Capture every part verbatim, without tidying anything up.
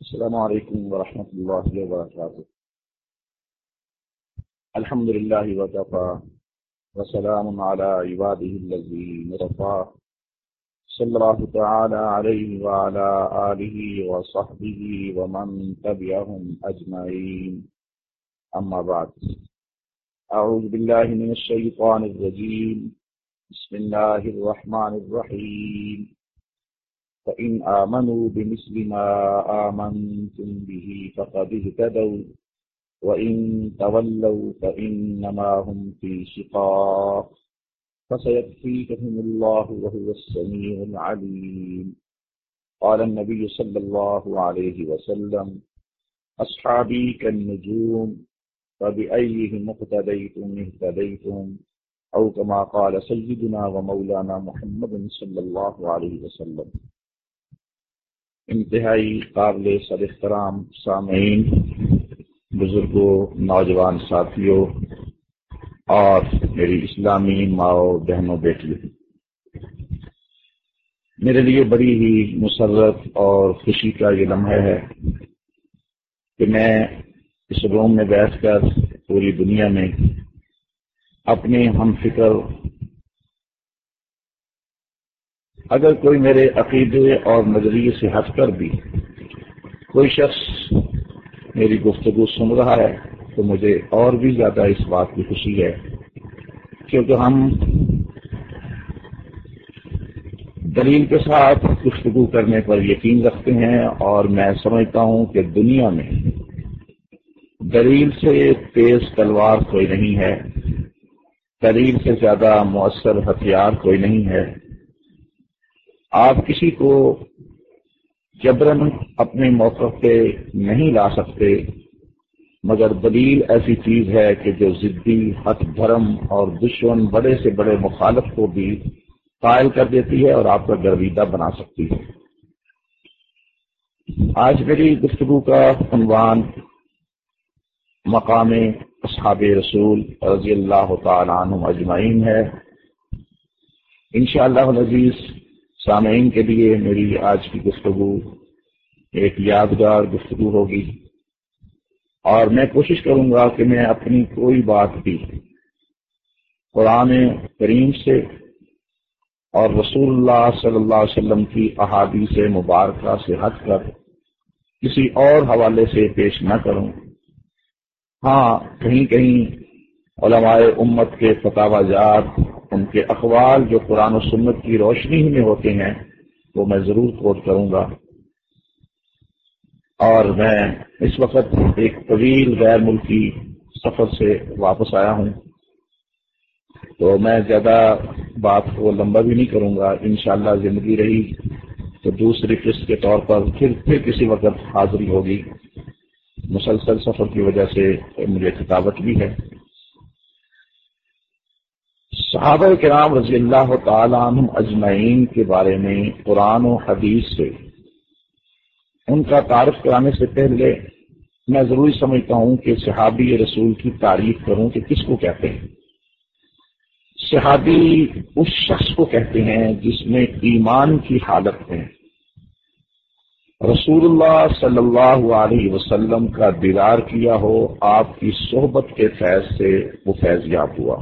السلام علیکم ورحمۃ اللہ وبرکاتہ۔ الحمد للہ وکفی وسلام علی عبادہ الذین اصطفی صلی اللہ تعالی علیہ وعلی آلہ وصحبہ ومن تبعہم اجمعین، اما بعد۔ اعوذ باللہ من الشیطان الرجیم، بسم اللہ الرحمن الرحیم۔ فَإِنْ آمَنُوا بِمِثْلِ مَا آمَنْتُمْ بِهِ فَقَدِ اهْتَدَوْا وَإِنْ تَوَلَّوْا فَإِنَّمَا هُمْ فِي شِقَاقٍ فَسَيَكْفِيكَهُمُ اللَّهُ وَهُوَ السَّمِيعُ الْعَلِيمُ۔ قال النبي صلى الله عليه وسلم: أصحابي كالنجوم فبأيهم اقتديتم اهتديتم، أو كما قال سيدنا ومولانا محمد صلی اللہ علیہ وسلم۔ انتہائی قابل صد احترام سامعین، بزرگوں، نوجوان ساتھیوں اور میری اسلامی ماؤں، بہنوں، بیٹیوں، میرے لیے بڑی ہی مسرت اور خوشی کا یہ لمحہ ہے کہ میں اس روم میں بیٹھ کر پوری دنیا میں اپنے ہم فکر، اگر کوئی میرے عقیدے اور نظریے سے ہٹ کر بھی کوئی شخص میری گفتگو سن رہا ہے تو مجھے اور بھی زیادہ اس بات کی خوشی ہے، کیونکہ ہم دلیل کے ساتھ گفتگو کرنے پر یقین رکھتے ہیں، اور میں سمجھتا ہوں کہ دنیا میں دلیل سے تیز تلوار کوئی نہیں ہے، دلیل سے زیادہ مؤثر ہتھیار کوئی نہیں ہے۔ آپ کسی کو جبراً اپنے موقف پہ نہیں لا سکتے، مگر دلیل ایسی چیز ہے کہ جو ضدی، ہٹ دھرم اور دشمن، بڑے سے بڑے مخالف کو بھی قائل کر دیتی ہے اور آپ کا گرویدہ بنا سکتی ہے۔ آج میری گفتگو کا عنوان مقام اصحاب رسول رضی اللہ تعالی عنہم اجمعین ہے۔ انشاءاللہ العزیز سامعین کے لیے میری آج کی گفتگو ایک یادگار گفتگو ہوگی، اور میں کوشش کروں گا کہ میں اپنی کوئی بات بھی قرآن کریم سے اور رسول اللہ صلی اللہ علیہ وسلم کی احادیث مبارکہ سے ہٹ کر کسی اور حوالے سے پیش نہ کروں۔ ہاں، کہیں کہیں علماء امت کے فتاوی جات، ان کے اقوال جو قرآن و سنت کی روشنی میں ہوتے ہیں، وہ میں ضرور کوٹ کروں گا۔ اور میں اس وقت ایک طویل غیر ملکی سفر سے واپس آیا ہوں، تو میں زیادہ بات کو لمبا بھی نہیں کروں گا۔ انشاءاللہ زندگی رہی تو دوسری قسط کے طور پر پھر پھر کسی وقت حاضری ہوگی۔ مسلسل سفر کی وجہ سے مجھے خطابت بھی ہے۔ صحابہ کرام رضی اللہ تعالی عنہم اجمعین کے بارے میں قرآن و حدیث سے ان کا تعارف کرانے سے پہلے میں ضروری سمجھتا ہوں کہ صحابی رسول کی تعریف کروں کہ کس کو کہتے ہیں۔ صحابی اس شخص کو کہتے ہیں جس میں ایمان کی حالت میں رسول اللہ صلی اللہ علیہ وسلم کا دیدار کیا ہو، آپ کی صحبت کے فیض سے وہ فیض یاب ہوا۔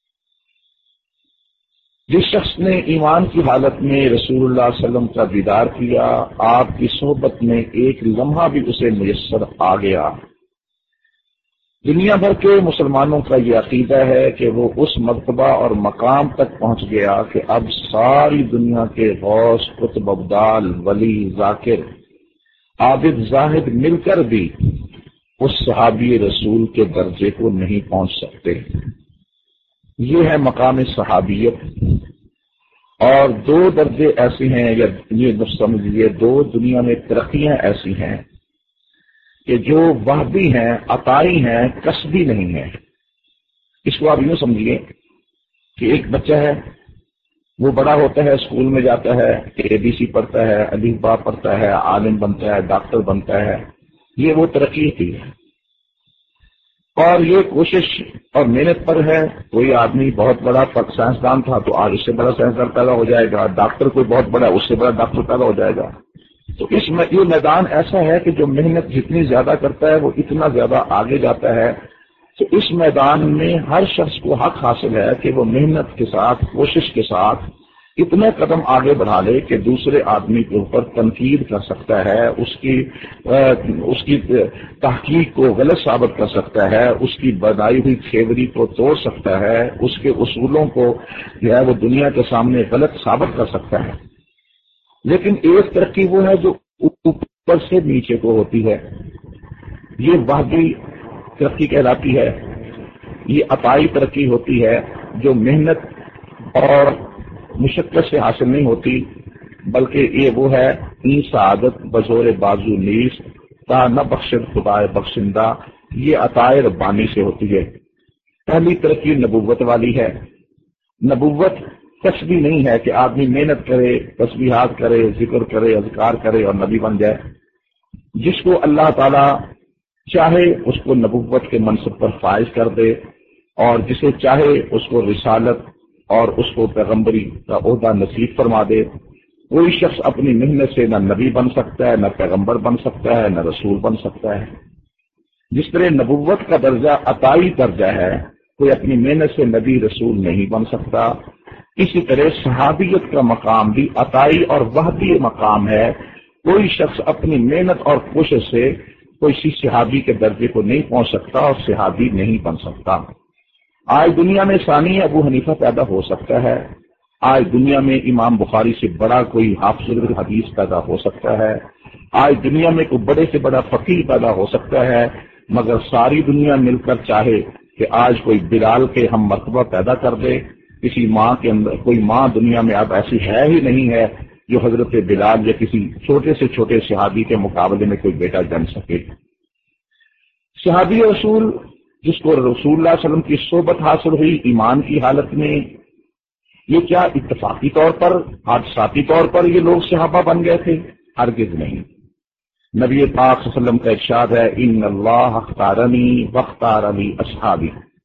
جس شخص نے ایمان کی حالت میں رسول اللہ صلی اللہ علیہ وسلم کا دیدار کیا، آپ کی صحبت میں ایک لمحہ بھی اسے میسر آ گیا۔ دنیا بھر کے مسلمانوں کا یہ عقیدہ ہے کہ وہ اس مرتبہ اور مقام تک پہنچ گیا کہ اب ساری دنیا کے غوث، قطب، ابدال، ولی، ذاکر، عابد، زاہد مل کر بھی اس صحابی رسول کے درجے کو نہیں پہنچ سکتے۔ یہ ہے مقام صحابیت۔ اور دو درجے ایسے ہیں، یا یہ سمجھ لیجیے دو دنیا میں ترقیاں ایسی ہیں کہ جو وحدی ہیں، عطائی ہیں، کسبی نہیں ہیں۔ اس کو آپ یوں سمجھیے کہ ایک بچہ ہے، وہ بڑا ہوتا ہے، اسکول میں جاتا ہے، اے بی سی پڑھتا ہے، الف با پڑھتا ہے، عالم بنتا ہے، ڈاکٹر بنتا ہے۔ یہ وہ ترقی تھی، اور یہ کوشش اور محنت پر ہے۔ کوئی آدمی بہت بڑا سائنسدان تھا تو آج اس سے بڑا سائنسدان پیدا ہو جائے گا، ڈاکٹر کوئی بہت بڑا، اس سے بڑا ڈاکٹر پیدا ہو جائے گا۔ تو اس میں یہ میدان ایسا ہے کہ جو محنت جتنی زیادہ کرتا ہے وہ اتنا زیادہ آگے جاتا ہے. تو اس میدان میں ہر شخص کو حق حاصل ہے کہ وہ محنت کے ساتھ کوشش کے ساتھ اتنے قدم آگے بڑھا لے کہ دوسرے آدمی کے اوپر تنقید کر سکتا ہے، اس کی اس کی تحقیق کو غلط ثابت کر سکتا ہے، اس کی بنائی ہوئی تھیوری کو توڑ سکتا ہے، اس کے اصولوں کو جو ہے وہ دنیا کے سامنے غلط ثابت کر سکتا ہے. لیکن ایک ترقی وہ ہے جو اوپر سے نیچے کو ہوتی ہے، یہ وحدی ترقی کہلاتی ہے. یہ عطائی ترقی ہوتی ہے جو محنت اور مشقت سے حاصل نہیں ہوتی، بلکہ یہ وہ ہے این سعادت بزور بازو نیز تا نہ بخشد خدائے بخشندہ، یہ عطائے ربانی سے ہوتی ہے. پہلی ترقی نبوت والی ہے. نبوت کسبی نہیں ہے کہ آدمی محنت کرے، تسبیحات کرے، ذکر کرے، اذکار کرے اور نبی بن جائے. جس کو اللہ تعالی چاہے اس کو نبوت کے منصب پر فائز کر دے، اور جسے چاہے اس کو رسالت اور اس کو پیغمبری کا عہدہ نصیب فرما دے. کوئی شخص اپنی محنت سے نہ نبی بن سکتا ہے، نہ پیغمبر بن سکتا ہے، نہ رسول بن سکتا ہے. جس طرح نبوت کا درجہ عطائی درجہ ہے، کوئی اپنی محنت سے نبی رسول نہیں بن سکتا. اسی طرح صحابیت کا مقام بھی عطائی اور وحدی مقام ہے. کوئی شخص اپنی محنت اور کوشش سے کوئی صحابی کے درجے کو نہیں پہنچ سکتا اور صحابی نہیں بن سکتا. آج دنیا میں ثانی ابو حنیفہ پیدا ہو سکتا ہے، آج دنیا میں امام بخاری سے بڑا کوئی حافظ الحدیث پیدا ہو سکتا ہے، آج دنیا میں کوئی بڑے سے بڑا فقیہ پیدا ہو سکتا ہے، مگر ساری دنیا مل کر چاہے کہ آج کوئی بلال کے ہم مرتبہ پیدا کر دے، کسی ماں کے اندر کوئی ماں دنیا میں اب ایسی ہے ہی نہیں ہے جو حضرت بلال یا کسی چھوٹے سے چھوٹے صحابی کے مقابلے میں کوئی بیٹا جن سکے. صحابی رسول جس کو رسول اللہ علیہ وسلم کی صحبت حاصل ہوئی ایمان کی حالت میں، یہ کیا اتفاقی طور پر حادثاتی طور پر یہ لوگ صحابہ بن گئے تھے؟ ہرگز نہیں. نبی پاک صلی اللہ علیہ وسلم کا ارشاد ہے ان اللہ اختارنی واختارنی اصحابی.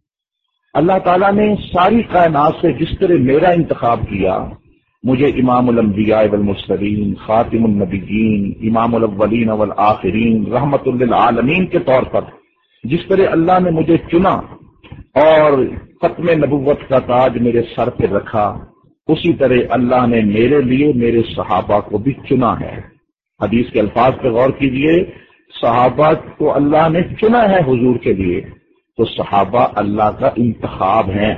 اللہ تعالیٰ نے ساری کائنات سے جس طرح میرا انتخاب کیا، مجھے امام الانبیاء والمرسلین، خاتم النبیین، امام الاولین والآخرین، رحمت للعالمین کے طور پر جس طرح اللہ نے مجھے چنا اور ختم نبوت کا تاج میرے سر پہ رکھا، اسی طرح اللہ نے میرے لیے میرے صحابہ کو بھی چنا ہے. حدیث کے الفاظ پہ غور کیجئے، صحابہ کو اللہ نے چنا ہے حضور کے لیے، تو صحابہ اللہ کا انتخاب ہیں.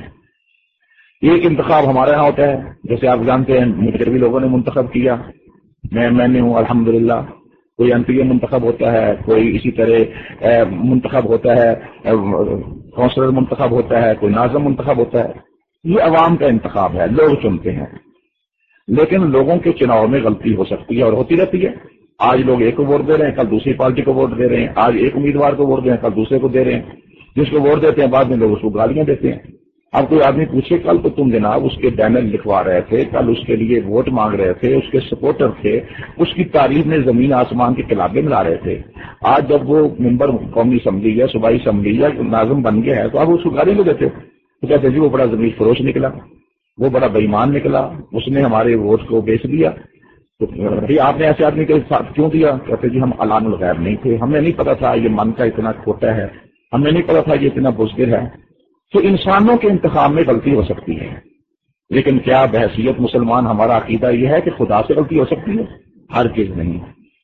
ایک انتخاب ہمارے یہاں ہوتا ہے، جیسے آپ جانتے ہیں مجھے بھی لوگوں نے منتخب کیا، میں میں نے ہوں الحمدللہ. کوئی ایم پی اے منتخب ہوتا ہے، کوئی اسی طرح منتخب ہوتا ہے، کونسلر منتخب ہوتا ہے، کوئی ناظم منتخب ہوتا ہے. یہ عوام کا انتخاب ہے، لوگ چنتے ہیں. لیکن لوگوں کے چناؤ میں غلطی ہو سکتی ہے اور ہوتی رہتی ہے. آج لوگ ایک کو ووٹ دے رہے ہیں، کل دوسری پارٹی کو ووٹ دے رہے ہیں. آج ایک امیدوار کو ووٹ دے رہے ہیں، کل دوسرے کو دے رہے ہیں. جس کو ووٹ دیتے ہیں بعد میں لوگ اس کو گالیاں دیتے ہیں. اب کوئی آدمی پوچھے کل تو تم جناب اس کے بینر لکھوا رہے تھے، کل اس کے لیے ووٹ مانگ رہے تھے، اس کے سپورٹر تھے، اس کی تعریف میں زمین آسمان کے کلابے ملا رہے تھے. آج جب وہ ممبر قومی اسمبلی یا صوبائی اسمبلی یا ناظم بن گیا ہے تو آپ اس کو گالی کو دیتے ہو. تو کہتے جی وہ بڑا زمین فروش نکلا، وہ بڑا بے ایمان نکلا، اس نے ہمارے ووٹ کو بیچ دیا. تو بھائی آپ نے ایسے آدمی کے ساتھ کیوں دیا؟ کہتے جی ہم علام الغیب نہیں تھے، ہمیں نہیں پتا تھا یہ من کا اتنا کھوٹا ہے، ہمیں نہیں پتا تھا یہ اتنا بزدل ہے. تو انسانوں کے انتخاب میں غلطی ہو سکتی ہے، لیکن کیا بحیثیت مسلمان ہمارا عقیدہ یہ ہے کہ خدا سے غلطی ہو سکتی ہے؟ ہرگز نہیں.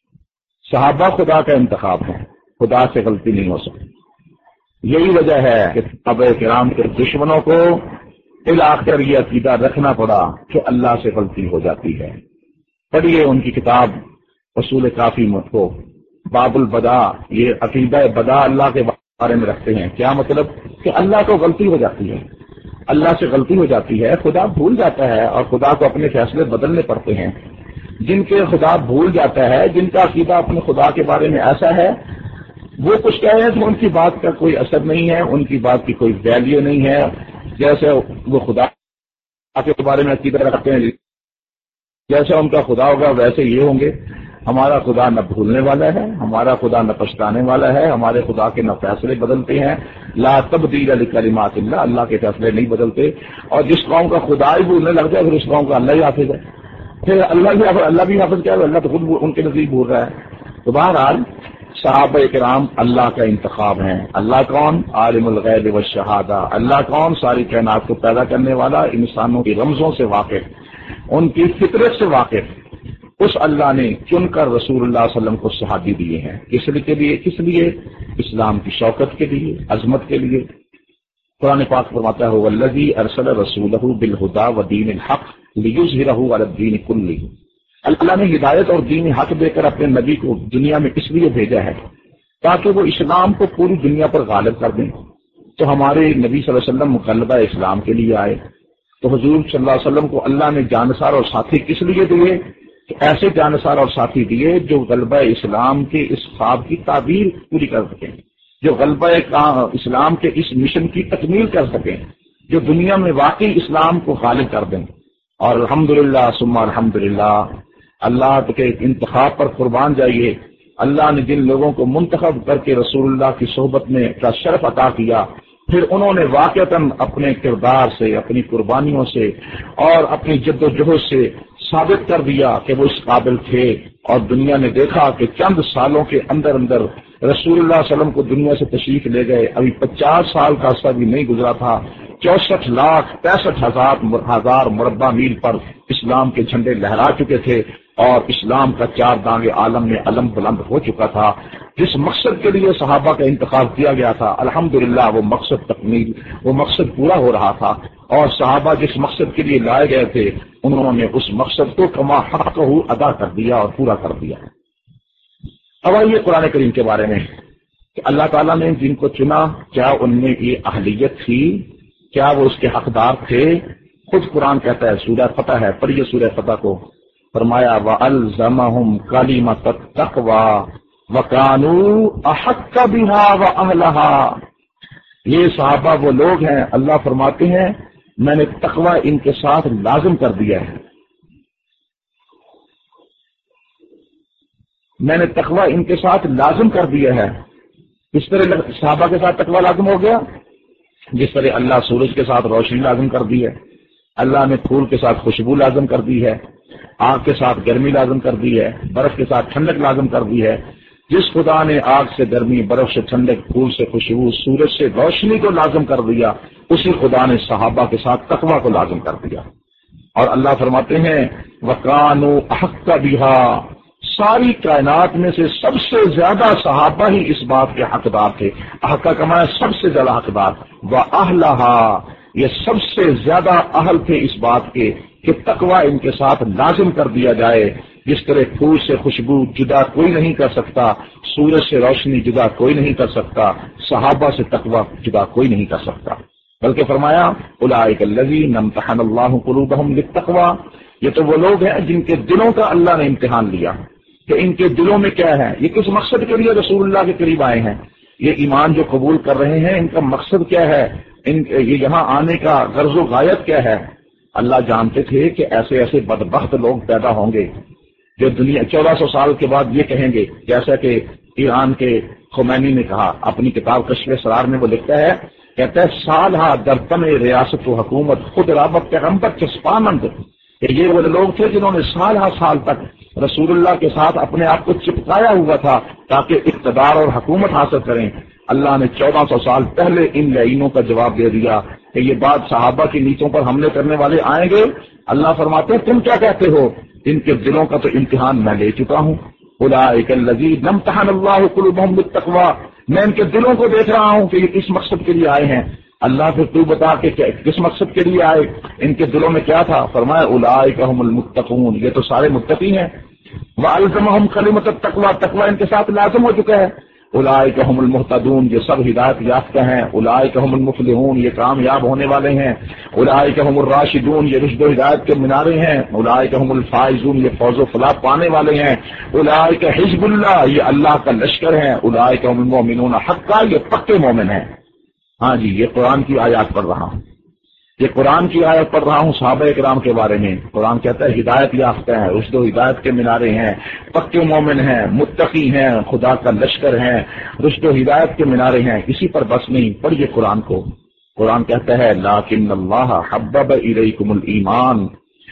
صحابہ خدا کا انتخاب ہے، خدا سے غلطی نہیں ہو سکتی. یہی وجہ ہے کہ صحابہ کرام کے دشمنوں کو بالآخر یہ عقیدہ رکھنا پڑا کہ اللہ سے غلطی ہو جاتی ہے. پڑھیے ان کی کتاب اصول کافی مت کو، باب البدا، یہ عقیدہ بدا اللہ کے بارے میں رکھتے ہیں. کیا مطلب؟ کہ اللہ کو غلطی ہو جاتی ہے، اللہ سے غلطی ہو جاتی ہے، خدا بھول جاتا ہے اور خدا کو اپنے فیصلے بدلنے پڑتے ہیں. جن کے خدا بھول جاتا ہے، جن کا عقیدہ اپنے خدا کے بارے میں ایسا ہے، وہ کچھ کہہ رہے ہیں تو ان کی بات کا کوئی اثر نہیں ہے، ان کی بات کی کوئی ویلیو نہیں ہے. جیسے وہ خدا کے بارے میں عقیدہ رکھتے ہیں، جیسا ان کا خدا ہوگا ویسے یہ ہوں گے. ہمارا خدا نہ بھولنے والا ہے، ہمارا خدا نہ پچھتانے والا ہے، ہمارے خدا کے نہ فیصلے بدلتے ہیں. لا تبدیل لکلمات اللہ، اللہ کے فیصلے نہیں بدلتے. اور جس قوم کا خدا ہی بھولنے لگ جائے پھر اس قوم کا اللہ ہی حافظ ہے. پھر اللہ بھی اللہ بھی حافظ کیا ہے، اللہ تو خود ان کے نزدیک بول رہا ہے. تو بہرحال صحابہ کرام اللہ کا انتخاب ہیں. اللہ کون؟ عالم الغیب والشہادہ. اللہ کون؟ ساری کائنات کو پیدا کرنے والا، انسانوں کی رمزوں سے واقف، ان کی فطرت سے واقف. اس اللہ نے چن کر رسول اللہ صلی اللہ علیہ وسلم کو صحابی دیے ہیں. کس لیے؟ کس لیے؟ اسلام کی شوکت کے لیے، عظمت کے لیے. قرآن پاک فرماتا ہے والذی ارسل رسولہ بالہدی ودین الحق لیظہرہ علی الدین کلہ. اللہ نے ہدایت اور دین حق دے کر اپنے نبی کو دنیا میں اس لیے بھیجا ہے تاکہ وہ اسلام کو پوری دنیا پر غالب کر دیں. تو ہمارے نبی صلی اللہ علیہ وسلم غلبہ اسلام کے لیے آئے. تو حضور صلی اللہ علیہ وسلم کو اللہ نے جانسار اور ساتھی کس لیے دیے؟ کہ ایسے جانسار اور ساتھی دیے جو غلبہ اسلام کے اس خواب کی تعبیر پوری کر سکیں، جو غلبہ اسلام کے اس مشن کی تکمیل کر سکیں، جو دنیا میں واقعی اسلام کو غالب کر دیں. اور الحمدللہ ثم الحمدللہ، اللہ کے انتخاب پر قربان جائیے. اللہ نے جن لوگوں کو منتخب کر کے رسول اللہ کی صحبت میں کا شرف عطا کیا، پھر انہوں نے واقعتاً اپنے کردار سے، اپنی قربانیوں سے اور اپنی جد و جہد سے ثابت کر دیا کہ وہ اس قابل تھے. اور دنیا نے دیکھا کہ چند سالوں کے اندر اندر رسول اللہ صلی اللہ علیہ وسلم کو دنیا سے تشریف لے گئے. ابھی پچاس سال کا عرصہ بھی نہیں گزرا تھا، چونسٹھ لاکھ پینسٹھ ہزار ہزار مربع میل پر اسلام کے جھنڈے لہرا چکے تھے اور اسلام کا چار دانگ عالم میں علم بلند ہو چکا تھا. جس مقصد کے لیے صحابہ کا انتخاب کیا گیا تھا الحمدللہ وہ مقصد تکمیل، وہ مقصد پورا ہو رہا تھا. اور صحابہ جس مقصد کے لیے لائے گئے تھے انہوں نے اس مقصد کو کما حق ادا کر دیا اور پورا کر دیا. اب آئیے قرآن کریم کے بارے میں کہ اللہ تعالیٰ نے جن کو چنا کیا ان میں یہ اہلیت تھی؟ کیا وہ اس کے حقدار تھے؟ خود قرآن کہتا ہے، سورہ فتح ہے، پڑھیے سورہ فتح کو. فرمایا وَأَلْزَمَهُمْ كَلِمَةَ التَّقْوَى وَكَانُوا أَحَقَّ بِهَا وَأَهْلَهَا. یہ صحابہ وہ لوگ ہیں، اللہ فرماتے ہیں میں نے تقوی ان کے ساتھ لازم کر دیا ہے. میں نے تقوی ان کے ساتھ لازم کر دیا ہے. اس طرح صحابہ کے ساتھ تقوی لازم ہو گیا جس طرح اللہ سورج کے ساتھ روشنی لازم کر دی ہے، اللہ نے پھول کے ساتھ خوشبو لازم کر دی ہے، آگ کے ساتھ گرمی لازم کر دی ہے، برف کے ساتھ ٹھنڈک لازم کر دی ہے. جس خدا نے آگ سے گرمی، برف سے ٹھنڈک، پھول سے خوشبو، سورج سے روشنی کو لازم کر دیا، اسی خدا نے صحابہ کے ساتھ تقوی کو لازم کر دیا. اور اللہ فرماتے ہیں وَكَانُوا أَحَقَّ بِهَا. ساری کائنات میں سے سب سے زیادہ صحابہ ہی اس بات کے حقدار تھے. حق کا معنی سب سے زیادہ حقدار. وَأَهْلَهَا. یہ سب سے زیادہ اہل تھے اس بات کے کہ تقوی ان کے ساتھ لازم کر دیا جائے. جس طرح پھول سے خوشبو جدا کوئی نہیں کر سکتا، سورج سے روشنی جدا کوئی نہیں کر سکتا، صحابہ سے تقوی جدا کوئی نہیں کر سکتا. بلکہ فرمایا اولئک الذین امتحن اللہ قلوبہم للتقوی. یہ تو وہ لوگ ہیں جن کے دلوں کا اللہ نے امتحان لیا کہ ان کے دلوں میں کیا ہے، یہ کس مقصد کے لیے رسول اللہ کے قریب آئے ہیں، یہ ایمان جو قبول کر رہے ہیں ان کا مقصد کیا ہے، ان یہ یہاں آنے کا غرض و غایت کیا ہے. اللہ جانتے تھے کہ ایسے ایسے بدبخت لوگ پیدا ہوں گے جو دنیا چودہ سو سال کے بعد یہ کہیں گے، جیسا کہ ایران کے خمینی نے کہا اپنی کتاب کشف اسرار میں، وہ لکھتا ہے، کہتا ہے سالہ در تم ریاست و حکومت خود رابط پیغمبر چسپانند. یہ وہ لوگ تھے جنہوں نے سال ہر سال تک رسول اللہ کے ساتھ اپنے آپ کو چپکایا ہوا تھا تاکہ اقتدار اور حکومت حاصل کریں. اللہ نے چودہ سو سال پہلے ان لعینوں کا جواب دے دیا کہ یہ بات صحابہ کی نیتوں پر حملے کرنے والے آئیں گے. اللہ فرماتے ہیں تم کیا کہتے ہو، ان کے دلوں کا تو امتحان میں لے چکا ہوں. اولئک الذین امتحن اللہ قلوبہم بالتقوی. میں ان کے دلوں کو دیکھ رہا ہوں کہ یہ کس مقصد کے لیے آئے ہیں. اللہ پھر تو بتا کہ کس مقصد کے لیے آئے، ان کے دلوں میں کیا تھا. فرمایا اولئک هم المتقون. یہ تو سارے متقی ہیں. والزمهم کلمۃ التقوی. تقوی ان کے ساتھ لازم ہو چکا ہے. اولئک هم المهتدون. یہ سب ہدایت یافتہ ہیں. اولئک هم المفلحون. یہ کامیاب ہونے والے ہیں. اولئک هم الراشدون. یہ رشد و ہدایت کے مینارے ہیں. اولئک هم الفائزون. یہ فوز و فلاح پانے والے ہیں. اولئک حزب اللہ. یہ اللہ کا لشکر ہیں. اولئک هم المؤمنون حقا. یہ پکے مومن ہیں. ہاں جی، یہ قرآن کی آیات پڑھ رہا ہوں، یہ قرآن کی آیت پڑھ رہا ہوں صحابہ کرام کے بارے میں. قرآن کہتا ہے ہدایت یافتہ ہیں، رشد و ہدایت کے مینارے ہیں، پکے مومن ہیں، متقی ہیں، خدا کا لشکر ہیں، رشد و ہدایت کے مینارے ہیں. اسی پر بس نہیں، پڑھیے قرآن کو. قرآن کہتا ہے لاکن اللہ حبب الیکم الایمان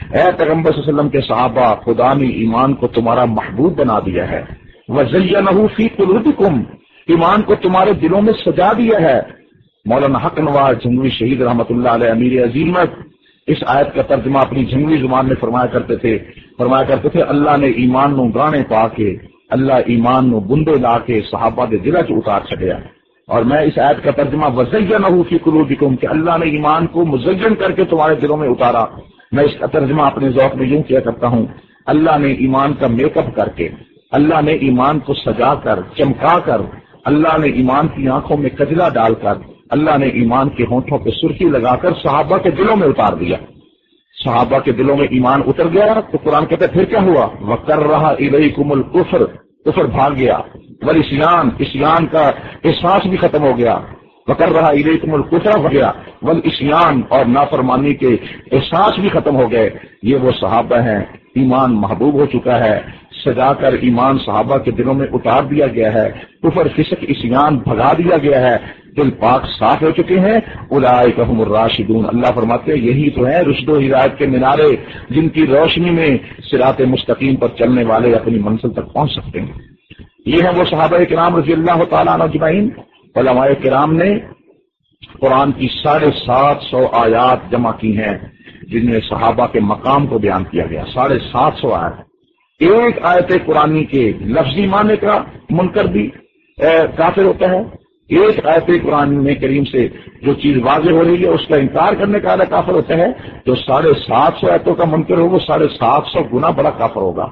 اے پیغمبر صلی اللہ علیہ وسلم کے صحابہ، خدا نے ایمان کو تمہارا محبوب بنا دیا ہے، وَزَيَّنَهُ فِي قُلُوبِكُمْ، ایمان کو تمہارے دلوں میں سجا دیا ہے۔ مولانا حق نواز جھنگوی شہید رحمۃ اللہ علیہ امیر عظیمت اس آیت کا ترجمہ اپنی جھنگوی زبان میں فرمایا کرتے تھے فرمایا کرتے تھے اللہ نے ایمان نو گانے پا کے، اللہ ایمان نو بندے لا کے صحابہ دے دلہ چ اتار چھڈیا۔ اور میں اس آیت کا ترجمہ وَزَيَّنَهُ فِي قُلُوبِكُمْ کہ اللہ نے ایمان کو مزین کر کے تمہارے دلوں میں اتارا، میں اس کا ترجمہ اپنے ذوق میں یوں کیا کرتا ہوں، اللہ نے ایمان کا میک اپ کر کے، اللہ نے ایمان کو سجا کر، چمکا کر، اللہ نے ایمان کی آنکھوں میں کجلا ڈال کر، اللہ نے ایمان کے ہونٹوں پہ سرخی لگا کر صحابہ کے دلوں میں اتار دیا۔ صحابہ کے دلوں میں ایمان اتر گیا تو قرآن کہتا ہے پھر کیا ہوا؟ وَكَرَّهَ إِلَيْكُمُ الْكُفْرَ، کفر بھاگ گیا، والعصیان، عصیان کا احساس بھی ختم ہو گیا، وَكَرَّهَ إِلَيْكُمُ الْكُفْرَ ہو گیا، والعصیان اور نافرمانی کے احساس بھی ختم ہو گئے۔ یہ وہ صحابہ ہیں، ایمان محبوب ہو چکا ہے، سجا کر ایمان صحابہ کے دلوں میں اتار دیا گیا ہے، کفر فسق عصیان بھگا دیا گیا ہے، دل پاک صاف ہو چکے ہیں۔ اولئک هم الراشدون، اللہ فرماتے ہیں یہی تو ہیں رشد و ہدایت کے مینارے، جن کی روشنی میں صراط مستقیم پر چلنے والے اپنی منزل تک پہنچ سکتے ہیں۔ یہ ہیں وہ صحابہ کرام رضی اللہ تعالیٰ عنہ اجمعین۔ علماء کرام نے قرآن کی ساڑھے سات سو آیات جمع کی ہیں جن میں صحابہ کے مقام کو بیان کیا گیا، ساڑھے سات سو آیات۔ ایک آیت قرآنی کے لفظی معنی کا منکر بھی کافر ہوتا ہے، ایک آیت قرآن میں کریم سے جو چیز واضح ہو رہی ہے اس کا انکار کرنے کا اعلیٰ کافر ہوتا ہے۔ جو ساڑھے سات سو آیتوں کا منکر ہو وہ ساڑھے سات سو گنا بڑا کافر ہوگا۔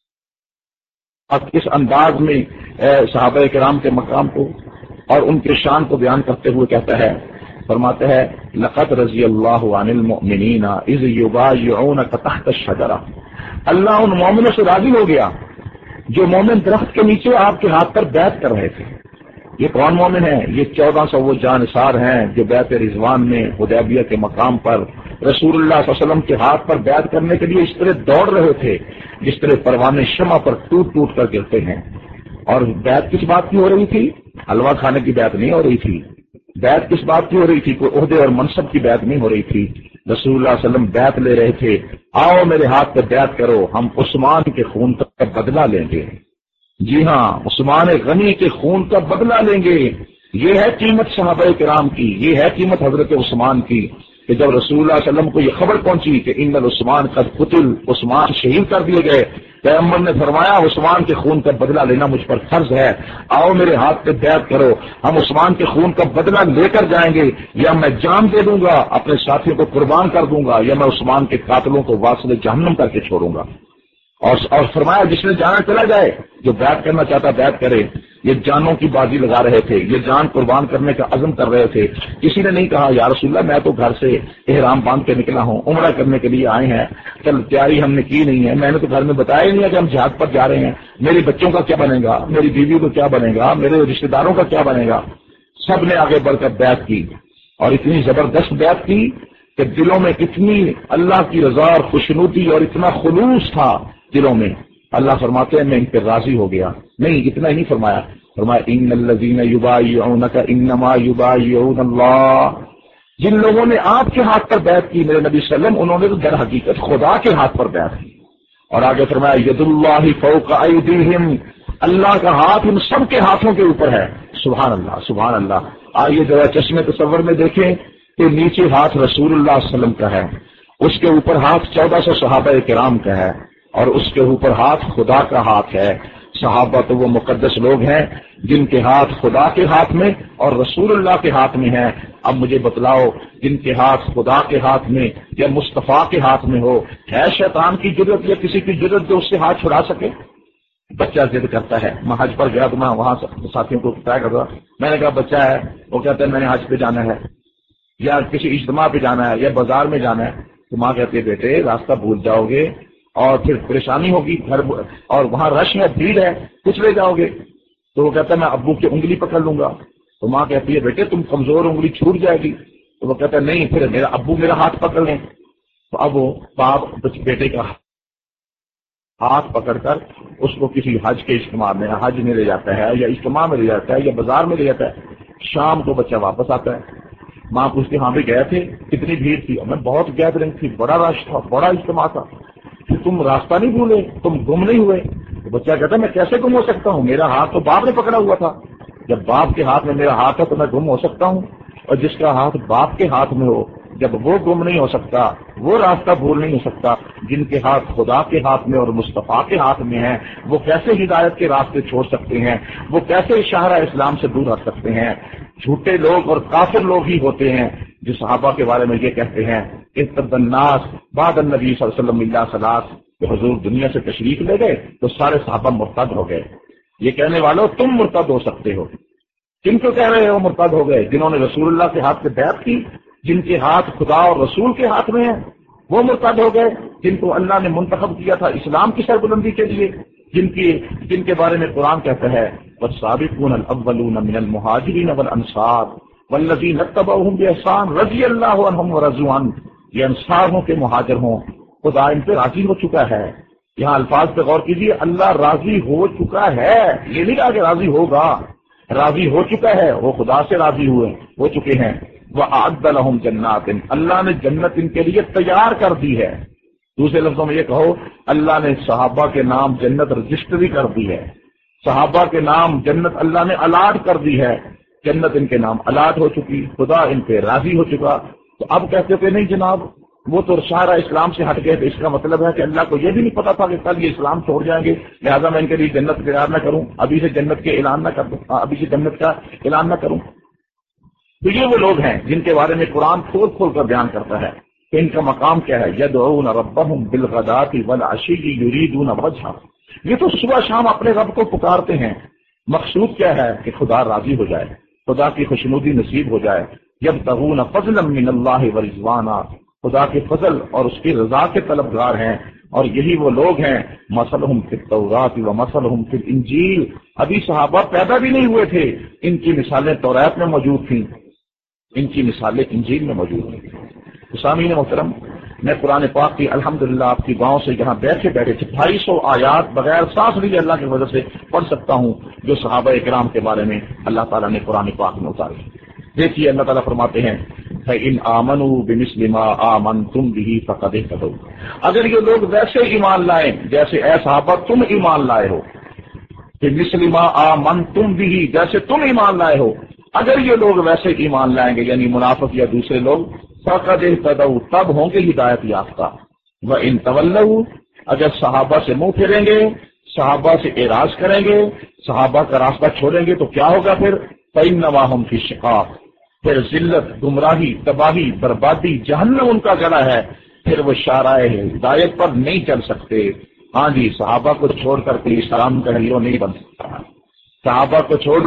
اب اس انداز میں صحابہ کرام کے مقام کو اور ان کے شان کو بیان کرتے ہوئے کہتا ہے، فرماتا ہے لقد رضی اللہ عن المؤمنین اذ یبایعونک تحت الشجرہ، اللہ ان مومنوں سے راضی ہو گیا جو مومن درخت کے نیچے آپ کے ہاتھ پر بیعت کر رہے تھے۔ یہ کون مومن ہیں؟ یہ چودہ سو وہ جانثار ہیں جو بیعت رضوان میں حدیبیہ کے مقام پر رسول اللہ صلی اللہ علیہ وسلم کے ہاتھ پر بیعت کرنے کے لیے اس طرح دوڑ رہے تھے جس طرح پروانے شمع پر ٹوٹ ٹوٹ کر گرتے ہیں۔ اور بیعت کس بات کی ہو رہی تھی؟ حلوہ کھانے کی بیعت نہیں ہو رہی تھی۔ بیعت کس بات کی ہو رہی تھی؟ کوئی عہدے اور منصب کی بیعت نہیں ہو رہی تھی۔ رسول اللہ صلی اللہ علیہ وسلم بیعت لے رہے تھے، آؤ میرے ہاتھ پہ بیعت کرو، ہم عثمان کے خون کا بدلہ لیں گے۔ جی ہاں، عثمان غنی کے خون کا بدلہ لیں گے۔ یہ ہے قیمت صحابہ کرام کی، یہ ہے قیمت حضرت عثمان کی کہ جب رسول اللہ صلی اللہ علیہ وسلم کو یہ خبر پہنچی کہ ان العثمان قد قتل، عثمان شہید کر دیے گئے، پیغمبر نے فرمایا عثمان کے خون کا بدلہ لینا مجھ پر فرض ہے، آؤ میرے ہاتھ پہ بیعت کرو، ہم عثمان کے خون کا بدلہ لے کر جائیں گے، یا میں جان دے دوں گا، اپنے ساتھیوں کو قربان کر دوں گا، یا میں عثمان کے قاتلوں کو واصل جہنم کر کے چھوڑوں گا۔ اور اور فرمایا جس نے جانا چلا جائے، جو بیعت کرنا چاہتا بیعت کرے۔ یہ جانوں کی بازی لگا رہے تھے، یہ جان قربان کرنے کا عزم کر رہے تھے۔ کسی نے نہیں کہا یا رسول اللہ میں تو گھر سے احرام باندھ کے نکلا ہوں، عمرہ کرنے کے لیے آئے ہیں، چل تیاری ہم نے کی نہیں ہے، میں نے تو گھر میں بتایا ہی نہیں ہے کہ ہم جہاد پر جا رہے ہیں، میرے بچوں کا کیا بنے گا، میری بیوی کو کیا بنے گا، میرے رشتہ داروں کا کیا بنے گا۔ سب نے آگے بڑھ کر بیعت کی، اور اتنی زبردست بیعت کی کہ دلوں میں اتنی اللہ کی رضا اور خوشنودی اور اتنا خلوص تھا دلوں میں۔ اللہ فرماتے ہیں میں ان پہ راضی ہو گیا۔ نہیں، اتنا ہی نہیں فرمایا، فرمایا ان الذین یبایعونک انما یبایعون اللہ، جن لوگوں نے آپ کے ہاتھ پر بیعت کی میرے نبی صلی اللہ علیہ وسلم، انہوں نے تو در حقیقت خدا کے ہاتھ پر بیعت کی۔ اور آگے فرمایا ید اللہ فوق ایدیہم، اللہ کا ہاتھ ان سب کے ہاتھوں کے اوپر ہے۔ سبحان اللہ، سبحان اللہ۔ آئیے ذرا چشمے تصور میں دیکھیں کہ نیچے ہاتھ رسول اللہ صلی اللہ علیہ وسلم کا ہے، اس کے اوپر ہاتھ چودہ سو صحابہ کرام کا ہے، اور اس کے اوپر ہاتھ خدا کا ہاتھ ہے۔ صحابہ تو وہ مقدس لوگ ہیں جن کے ہاتھ خدا کے ہاتھ میں اور رسول اللہ کے ہاتھ میں ہیں۔ اب مجھے بتلاؤ جن کے ہاتھ خدا کے ہاتھ میں یا مصطفیٰ کے ہاتھ میں ہو، ہے شیطان کی جرت یا کسی کی جرت جو اس سے ہاتھ چھڑا سکے؟ بچہ ضد کرتا ہے، میں حج پر گیا تو میں وہاں ساتھیوں کو طے کر رہا، میں نے کہا بچہ ہے، وہ کہتا ہے میں نے حج پہ جانا ہے یا کسی اجتماع پہ جانا ہے یا بازار میں جانا ہے، تو ماں کہتی ہے بیٹے راستہ بھول جاؤ گے اور پھر پریشانی ہوگی، گھر اور وہاں رش ہے، بھیڑ ہے، کچھ لے جاؤ گے۔ تو وہ کہتا ہے میں ابو کی انگلی پکڑ لوں گا، تو ماں کہتی ہے بیٹے تم کمزور، انگلی چھوٹ جائے گی۔ تو وہ کہتا ہے نہیں، پھر میرا ابو میرا ہاتھ پکڑ لیں۔ تو اب وہ باپ بیٹے کا ہاتھ پکڑ کر اس کو کسی حج کے اجتماع میں حج میں لے جاتا ہے یا اجتماع میں لے جاتا ہے یا بازار میں لے جاتا ہے۔ شام کو بچہ واپس آتا ہے، ماں پوچھتی ہاں بھی گئے تھے، کتنی بھیڑ تھی؟ میں بہت گیدرنگ تھی، بڑا رش تھا، بڑا اجتماع تھا۔ کہ تم راستہ نہیں بھولے، تم گم نہیں ہوئے؟ تو بچہ کہتا میں کیسے گم ہو سکتا ہوں، میرا ہاتھ تو باپ نے پکڑا ہوا تھا۔ جب باپ کے ہاتھ میں میرا ہاتھ ہے تو میں گم ہو سکتا ہوں، اور جس کا ہاتھ باپ کے ہاتھ میں ہو جب وہ گم نہیں ہو سکتا، وہ راستہ بھول نہیں ہو سکتا، جن کے ہاتھ خدا کے ہاتھ میں اور مصطفیٰ کے ہاتھ میں ہیں، وہ کیسے ہدایت کے راستے چھوڑ سکتے ہیں؟ وہ کیسے شاہراہ اسلام سے دور ہٹ سکتے ہیں؟ جھوٹے لوگ اور کافر لوگ ہی ہوتے ہیں جو صحابہ کے بارے میں یہ کہتے ہیں ارتد الناس بعد النبی صلی اللہ علیہ وسلم الا ثلاث، کہ حضور دنیا سے تشریف لے گئے تو سارے صحابہ مرتد ہو گئے۔ یہ کہنے والوں تم مرتد ہو سکتے ہو، کن کو کہہ رہے ہو مرتد ہو گئے؟ جنہوں نے رسول اللہ کے ہاتھ سے بیعت کی، جن کے ہاتھ خدا اور رسول کے ہاتھ میں ہیں، وہ مرتد ہو گئے۔ جن کو اللہ نے منتخب کیا تھا اسلام کی سربلندی کے لیے، جن کی جن کے بارے میں قرآن کہتا ہے والسابقون الاولون من المہاجرین والانصار والذین اتبعوہم بإحسان رضی اللہ عنہم ورضوا عنہ، یہ انصار ہوں کہ مہاجر ہوں، خدا ان پہ راضی ہو چکا ہے۔ یہاں الفاظ پہ غور کیجیے، اللہ راضی ہو چکا ہے، یہ نہیں کہا کہ راضی ہوگا، راضی ہو چکا ہے، وہ خدا سے راضی ہوئے ہو چکے ہیں۔ وَأَعَدَّ لَهُمْ جَنَّاتٍ، اللہ نے جنت ان کے لیے تیار کر دی ہے۔ دوسرے لفظوں میں یہ کہو اللہ نے صحابہ کے نام جنت رجسٹری کر دی ہے، صحابہ کے نام جنت اللہ نے الاٹ کر دی ہے، جنت ان کے نام الاٹ ہو چکی، خدا ان پہ راضی ہو چکا۔ تو اب کہتے تھے نہیں جناب وہ تو شاہراہ اسلام سے ہٹ گئے، تو اس کا مطلب ہے کہ اللہ کو یہ بھی نہیں پتا تھا کہ کل یہ اسلام چھوڑ جائیں گے، لہٰذا میں ان کے لیے جنت تیار نہ کروں، ابھی سے جنت کے اعلان نہ کر دوں، ابھی سے جنت کا اعلان نہ کروں۔ تو یہ وہ لوگ ہیں جن کے بارے میں قرآن کھول کھول کر بیان کرتا ہے کہ ان کا مقام کیا ہے، یدعون ربہم بالغداۃ والعشی یریدون وجہہ، یہ تو صبح شام اپنے رب کو پکارتے ہیں، مقصود کیا ہے کہ خدا راضی ہو جائے، خدا کی خوشنودی نصیب ہو جائے، یبتغون فضلا من اللہ ورضوانا، خدا کے فضل اور اس کی رضا کے طلبگار ہیں، اور یہی وہ لوگ ہیں مثلہم فی التوراۃ و مثلہم فی الانجیل، ابھی صحابہ پیدا بھی نہیں ہوئے تھے، ان کی مثالیں تورات میں موجود تھیں، ان کی مثالیں انجیل میں موجود ہیں۔ سامعین محترم، میں قرآن پاک کی الحمدللہ آپ کی گاؤں سے یہاں بیٹھے بیٹھے ڈھائی سو آیات بغیر سانس لیے اللہ کی وجہ سے پڑھ سکتا ہوں جو صحابہ کرام کے بارے میں اللہ تعالیٰ نے قرآن پاک میں اتاری۔ دیکھیے اللہ تعالیٰ فرماتے ہیں فَإِنْ آمَنُوا بِمِثْلِ مَا آمَنْتُمْ بِهِ فَقَدِ اهْتَدَوْا، اگر یہ لوگ ویسے ایمان لائیں جیسے اے صحابہ تم ایمان لائے ہو، بِمِثْلِ مَا آمَنْتُمْ بِهِ جیسے تم ایمان لائے ہو، اگر یہ لوگ ویسے ایمان لائیں گے یعنی منافق یا دوسرے لوگ، فَقَدِ اهْتَدَوْا تب ہوں گے ہدایت یافتہ۔ وَإِنْ تَوَلَّوْا اگر صحابہ سے منہ پھیریں گے، صحابہ سے اعراض کریں گے، صحابہ کا راستہ چھوڑیں گے تو کیا ہوگا پھر؟ فَإِنَّمَا هُمْ فِي شِقَاقٍ، پھر ذلت، گمراہی، تباہی، بربادی، جہنم ان کا گلا ہے، پھر وہ شاہراہ ہدایت پر نہیں چل سکتے۔ ہاں جی، صحابہ کو چھوڑ کر کے اسلام کا ہیرو نہیں بن سکتا، صحابہ کو چھوڑ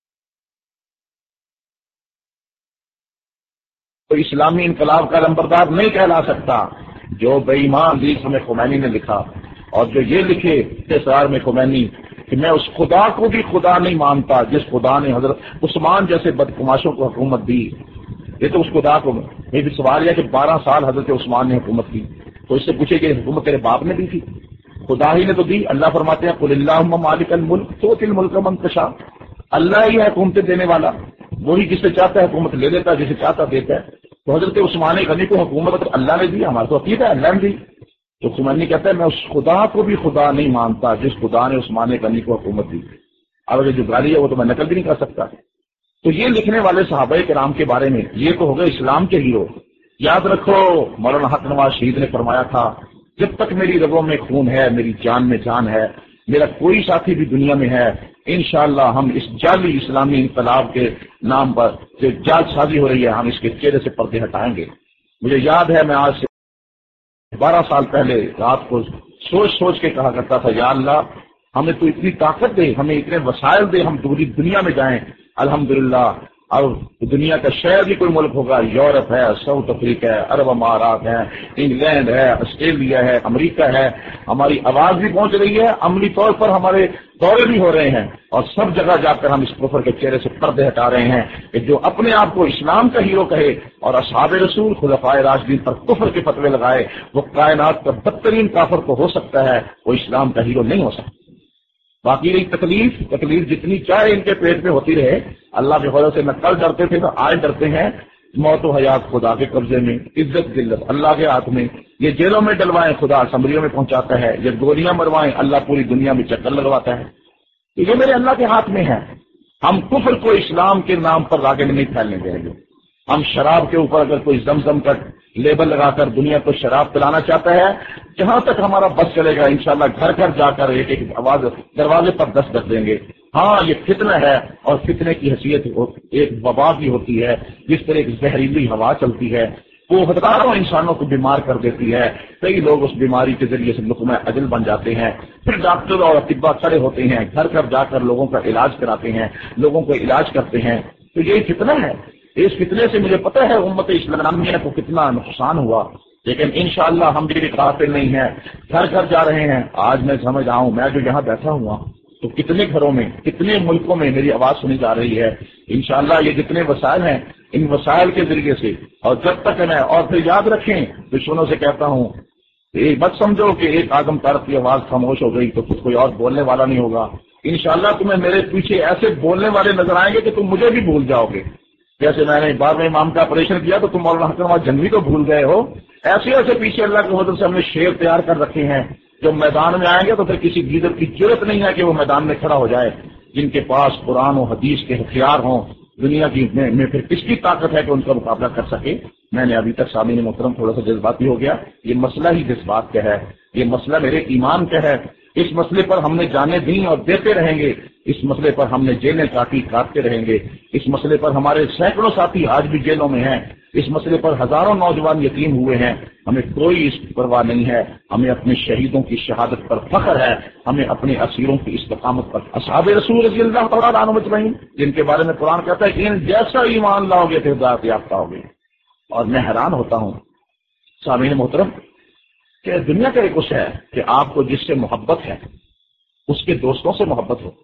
تو اسلامی انقلاب کا لمبردار نہیں کہلا سکتا۔ جو بے ایمان حدیث میں خمینی نے لکھا اور جو یہ لکھے اختصار میں خمینی کہ میں اس خدا کو بھی خدا نہیں مانتا جس خدا نے حضرت عثمان جیسے بدکماشوں کو حکومت دی، یہ تو اس خدا کو یہ بھی سوال ہے کہ بارہ سال حضرت عثمان نے حکومت کی، تو اس سے پوچھے کہ حکومت تیرے باپ نے دی تھی؟ خدا ہی نے تو دی۔ اللہ فرماتے ہیں قل اللہم مالک الملک تؤتی الملک من تشاء، اللہ ہی ہے حکومت دینے والا، وہی جسے چاہتا ہے حکومت لے لیتا ہے، جسے چاہتا دیتا ہے۔ تو حضرت عثمان غنی کو حکومت اللہ نے دی، ہمارا تو عقیدہ ہے اللہ نے دی۔ تو خمینی کہتا ہے میں اس خدا کو بھی خدا نہیں مانتا جس خدا نے عثمان غنی کو حکومت دی۔ اب اگر جو گالی ہے وہ تو میں نقل بھی نہیں کر سکتا۔ تو یہ لکھنے والے صحابہ کرام کے بارے میں یہ تو ہو گئے اسلام کے ہیرو۔ یاد رکھو مولانا حق نواز شہید نے فرمایا تھا جب تک میری رگوں میں خون ہے میری جان میں جان ہے، میرا کوئی ساتھی بھی دنیا میں ہے، انشاءاللہ ہم اس جعلی اسلامی انقلاب کے نام پر جو جال سازی ہو رہی ہے ہم اس کے چہرے سے پردے ہٹائیں گے۔ مجھے یاد ہے میں آج سے بارہ سال پہلے رات کو سوچ سوچ کے کہا کرتا تھا یا اللہ ہمیں تو اتنی طاقت دے، ہمیں اتنے وسائل دے، ہم پوری دنیا میں جائیں۔ الحمدللہ اب دنیا کا شاید ہی کوئی ملک ہوگا، یورپ ہے، ساؤتھ افریقہ ہے، عرب امارات ہے، انگلینڈ ہے، آسٹریلیا ہے، امریکہ ہے، ہماری آواز بھی پہنچ رہی ہے، عملی طور پر ہمارے دورے بھی ہو رہے ہیں، اور سب جگہ جا کر ہم اس کفر کے چہرے سے پردے ہٹا رہے ہیں کہ جو اپنے آپ کو اسلام کا ہیرو کہے اور اصحاب رسول خلفائے راشدین پر کفر کے فتوے لگائے وہ کائنات کا بدترین کافر تو ہو سکتا ہے، وہ اسلام کا ہیرو نہیں ہو سکتا۔ باقی رہی تکلیف تکلیف جتنی چاہے ان کے پیٹ میں ہوتی رہے، اللہ کے فضل سے نہ کل ڈرتے تھے نہ آج ڈرتے ہیں موت و حیات خدا کے قبضے میں، عزت ذلت اللہ کے ہاتھ میں، یہ جیلوں میں ڈلوائیں خدا اسمبلیوں میں پہنچاتا ہے، یہ گولیاں مروائیں اللہ پوری دنیا میں چکر لگواتا ہے، تو یہ میرے اللہ کے ہاتھ میں ہے۔ ہم کفر کو اسلام کے نام پر آگے نہیں پھیلنے دیں گے۔ ہم شراب کے اوپر اگر کوئی زمزم کا لیبل لگا کر دنیا کو شراب پلانا چاہتا ہے، جہاں تک ہمارا بس چلے گا انشاءاللہ گھر گھر جا کر ایک ایک آواز دروازے پر دستک دیں گے۔ ہاں یہ فتنہ ہے، اور فتنے کی حیثیت ایک وبا بھی ہوتی ہے، جس پر ایک زہریلی ہوا چلتی ہے، وہ ہزاروں انسانوں کو بیمار کر دیتی ہے، کئی لوگ اس بیماری کے ذریعے سے لقمہ اجل بن جاتے ہیں، پھر ڈاکٹر اور اطباء کھڑے ہوتے ہیں، گھر گھر جا کر لوگوں کا علاج کراتے ہیں، لوگوں کو علاج کرتے ہیں، تو یہی فتنہ ہے۔ اس فتنے سے مجھے پتہ ہے امت اسلامیہ کو کتنا نقصان ہوا، لیکن انشاءاللہ ہم بھی غافل نہیں ہیں، گھر گھر جا رہے ہیں۔ آج میں سمجھ رہا ہوں، میں جو یہاں بیٹھا ہوا تو کتنے گھروں میں کتنے ملکوں میں میری آواز سنی جا رہی ہے۔ انشاءاللہ یہ جتنے وسائل ہیں ان وسائل کے ذریعے سے، اور جب تک میں اور پھر یاد رکھیں دشمنوں سے کہتا ہوں، یہ مت سمجھو کہ ایک آدم طارق کی آواز خاموش ہو گئی تو پھر کوئی اور بولنے والا نہیں ہوگا۔ انشاءاللہ تمہیں میرے پیچھے ایسے بولنے والے نظر آئیں گے کہ تم مجھے بھی بھول جاؤ گے، جیسے میں نے بار میں امام کا آپریشن کیا تو تم مولانا حکم جنگی کو بھول گئے ہو، ایسے ایسے پیچھے اللہ کے فضل سے ہم نے شیر تیار کر رکھے ہیں، جب میدان میں آئیں گے تو پھر کسی گیدڑ کی ضرورت نہیں ہے کہ وہ میدان میں کھڑا ہو جائے۔ جن کے پاس قرآن و حدیث کے ہتھیار ہوں دنیا کی میں, میں پھر کس کی طاقت ہے کہ ان کا مقابلہ کر سکے۔ میں نے ابھی تک سامعین محترم تھوڑا سا جذباتی ہو گیا، یہ مسئلہ ہی جذبات کا ہے، یہ مسئلہ میرے ایمان کا ہے۔ اس مسئلے پر ہم نے جانیں دیں اور دیتے رہیں گے، اس مسئلے پر ہم نے جیلیں کاٹی کاٹتے رہیں گے، اس مسئلے پر ہمارے سینکڑوں ساتھی آج بھی جیلوں میں ہیں، اس مسئلے پر ہزاروں نوجوان یتیم ہوئے ہیں۔ ہمیں کوئی اس کی پرواہ نہیں ہے، ہمیں اپنے شہیدوں کی شہادت پر فخر ہے، ہمیں اپنے اسیروں کی استقامت پر۔ اصحاب رسول رضی اللہ تعالیٰ عنہم اجمعین جن کے بارے میں قرآن کہتا ہے کہ ان جیسا ایمان لاؤ گے تو ہدایت یافتہ ہوگے۔ اور میں حیران ہوتا ہوں سامعین محترم کہ دنیا کا ایک اس ہے کہ آپ کو جس سے محبت ہے اس کے دوستوں سے محبت ہو،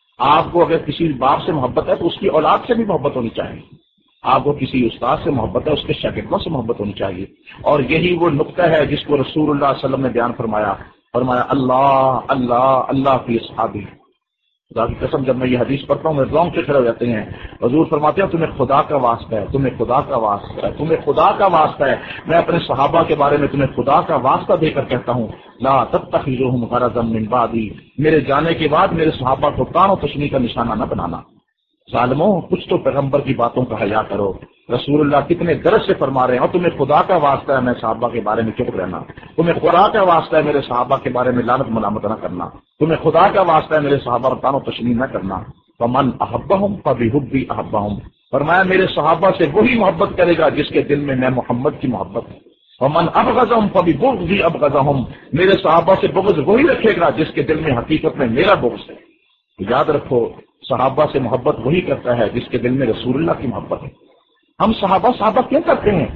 آپ کو اگر کسی باپ سے محبت ہے تو اس کی اولاد سے بھی محبت ہونی چاہیے، آپ کو کسی استاد سے محبت ہے اس کے شاگردوں سے محبت ہونی چاہیے۔ اور یہی وہ نقطہ ہے جس کو رسول اللہ صلی اللہ علیہ وسلم نے بیان فرمایا فرمایا اللہ اللہ اللہ فی اصحابی۔ خدا کی قسم جب میں یہ حدیث پڑھتا ہوں میں رونگ سے کھڑے ہو جاتے ہیں۔ حضور فرماتے ہیں تمہیں خدا کا واسطہ ہے، تمہیں خدا کا واسطہ ہے، تمہیں خدا کا واسطہ ہے، میں اپنے صحابہ کے بارے میں تمہیں خدا کا واسطہ دے کر کہتا ہوں لا تتخذوهم غرضا من بعدی، میرے جانے کے بعد میرے صحابہ کو طعن و تشنیع کا نشانہ نہ بنانا۔ ظالموں کچھ تو پیغمبر کی باتوں کا حیا کرو، رسول اللہ کتنے درد سے فرما رہے ہیں، اور تمہیں خدا کا واسطہ ہے میں صحابہ کے بارے میں چپ رہنا، تمہیں خدا کا واسطہ ہے میرے صحابہ کے بارے میں لعنت ملامت نہ کرنا، تمہیں خدا کا واسطہ ہے میرے صحابہ پر طعن و تشنیع نہ کرنا۔ فمن احبہم فبحبی احبہم، فرمایا میرے صحابہ سے وہی محبت کرے گا جس کے دل میں میں محمد کی محبت ہے۔ ومن ابغضہم فببغضی ابغضہم، میرے صحابہ سے بغض وہی رکھے گا جس کے دل میں حقیقت میں میرا بغض ہے۔ یاد رکھو صحابہ سے محبت وہی کرتا ہے جس کے دل میں رسول اللہ کی محبت ہے۔ ہم صحابہ صحابہ کیوں کرتے ہیں؟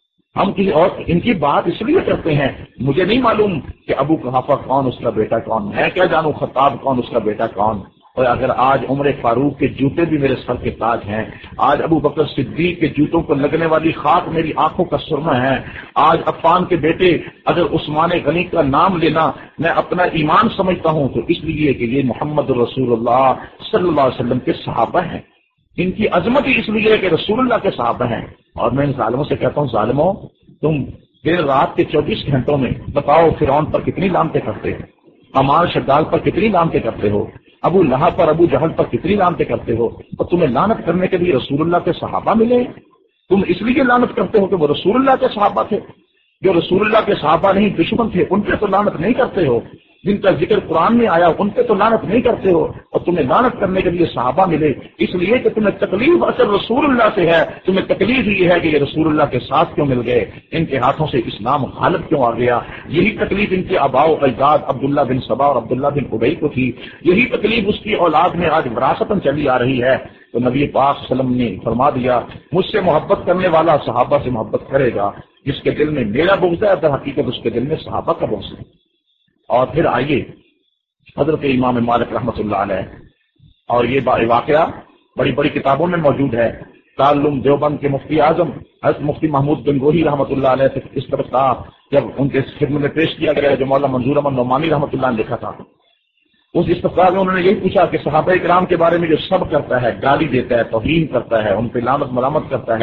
ہم کسی اور ان کی بات اس لیے کرتے ہیں، مجھے نہیں معلوم کہ ابو قحافہ کون اس کا بیٹا کون، میں کیا جانوں خطاب کون اس کا بیٹا کون۔ اور اگر آج عمر فاروق کے جوتے بھی میرے سر کے تاج ہیں، آج ابو بکر صدیق کے جوتوں کو لگنے والی خاک میری آنکھوں کا سرما ہے، آج عفان کے بیٹے اگر عثمان غنی کا نام لینا میں اپنا ایمان سمجھتا ہوں تو اس لیے کہ یہ محمد رسول اللہ صلی اللہ علیہ وسلم کے صحابہ ہیں، ان کی عظمت ہی اس لیے کہ رسول اللہ کے صحابہ ہیں۔ اور میں ان ظالموں سے کہتا ہوں ظالموں تم دن رات کے چوبیس گھنٹوں میں بتاؤ فرعون پر کتنی لعنتیں کرتے ہو، عمار شداد پر کتنی لعنتیں کرتے ہو، ابو لہب پر ابو جہل پر کتنی لعنتیں کرتے ہو، اور تمہیں لعنت کرنے کے لیے رسول اللہ کے صحابہ ملے، تم اس لیے لعنت کرتے ہو کہ وہ رسول اللہ کے صحابہ تھے، جو رسول اللہ کے صحابہ نہیں دشمن تھے ان پہ تو لعنت نہیں کرتے ہو، جن کا ذکر قرآن میں آیا ان پہ تو لعنت نہیں کرتے ہو، اور تمہیں لعنت کرنے کے لیے صحابہ ملے اس لیے کہ تمہیں تکلیف اصل رسول اللہ سے ہے، تمہیں تکلیف یہ ہے کہ یہ رسول اللہ کے ساتھ کیوں مل گئے، ان کے ہاتھوں سے اسلام غالب کیوں آ گیا۔ یہی تکلیف ان کے آباء و اجداد عبداللہ بن سبا اور عبداللہ بن ابی کو تھی، یہی تکلیف اس کی اولاد میں آج وراثتاً چلی آ رہی ہے۔ تو نبی پاک صلی اللہ علیہ وسلم نے فرما دیا مجھ سے محبت کرنے والا صحابہ سے محبت کرے گا، جس کے دل میں میرا بغض ہے در حقیقت اس کے دل میں صحابہ کا بغض ہے۔ اور پھر آئیے حضرت امام مالک رحمۃ اللہ علیہ، اور یہ واقعہ بڑی بڑی کتابوں میں موجود ہے۔ دارالعلوم دیوبند کے مفتی اعظم حضرت مفتی محمود گنگوہی رحمۃ اللہ علیہ سے اس طرح جب ان کے خدمت میں پیش کیا گیا جو مولانا منظور احمد نعمانی رحمۃ اللہ نے لکھا تھا، اس استفسار میں انہوں نے یہی پوچھا کہ صحابہ کرام کے بارے میں جو سب کرتا ہے، گالی دیتا ہے، توہین کرتا ہے، ان پہ لعنت ملامت کرتا ہے،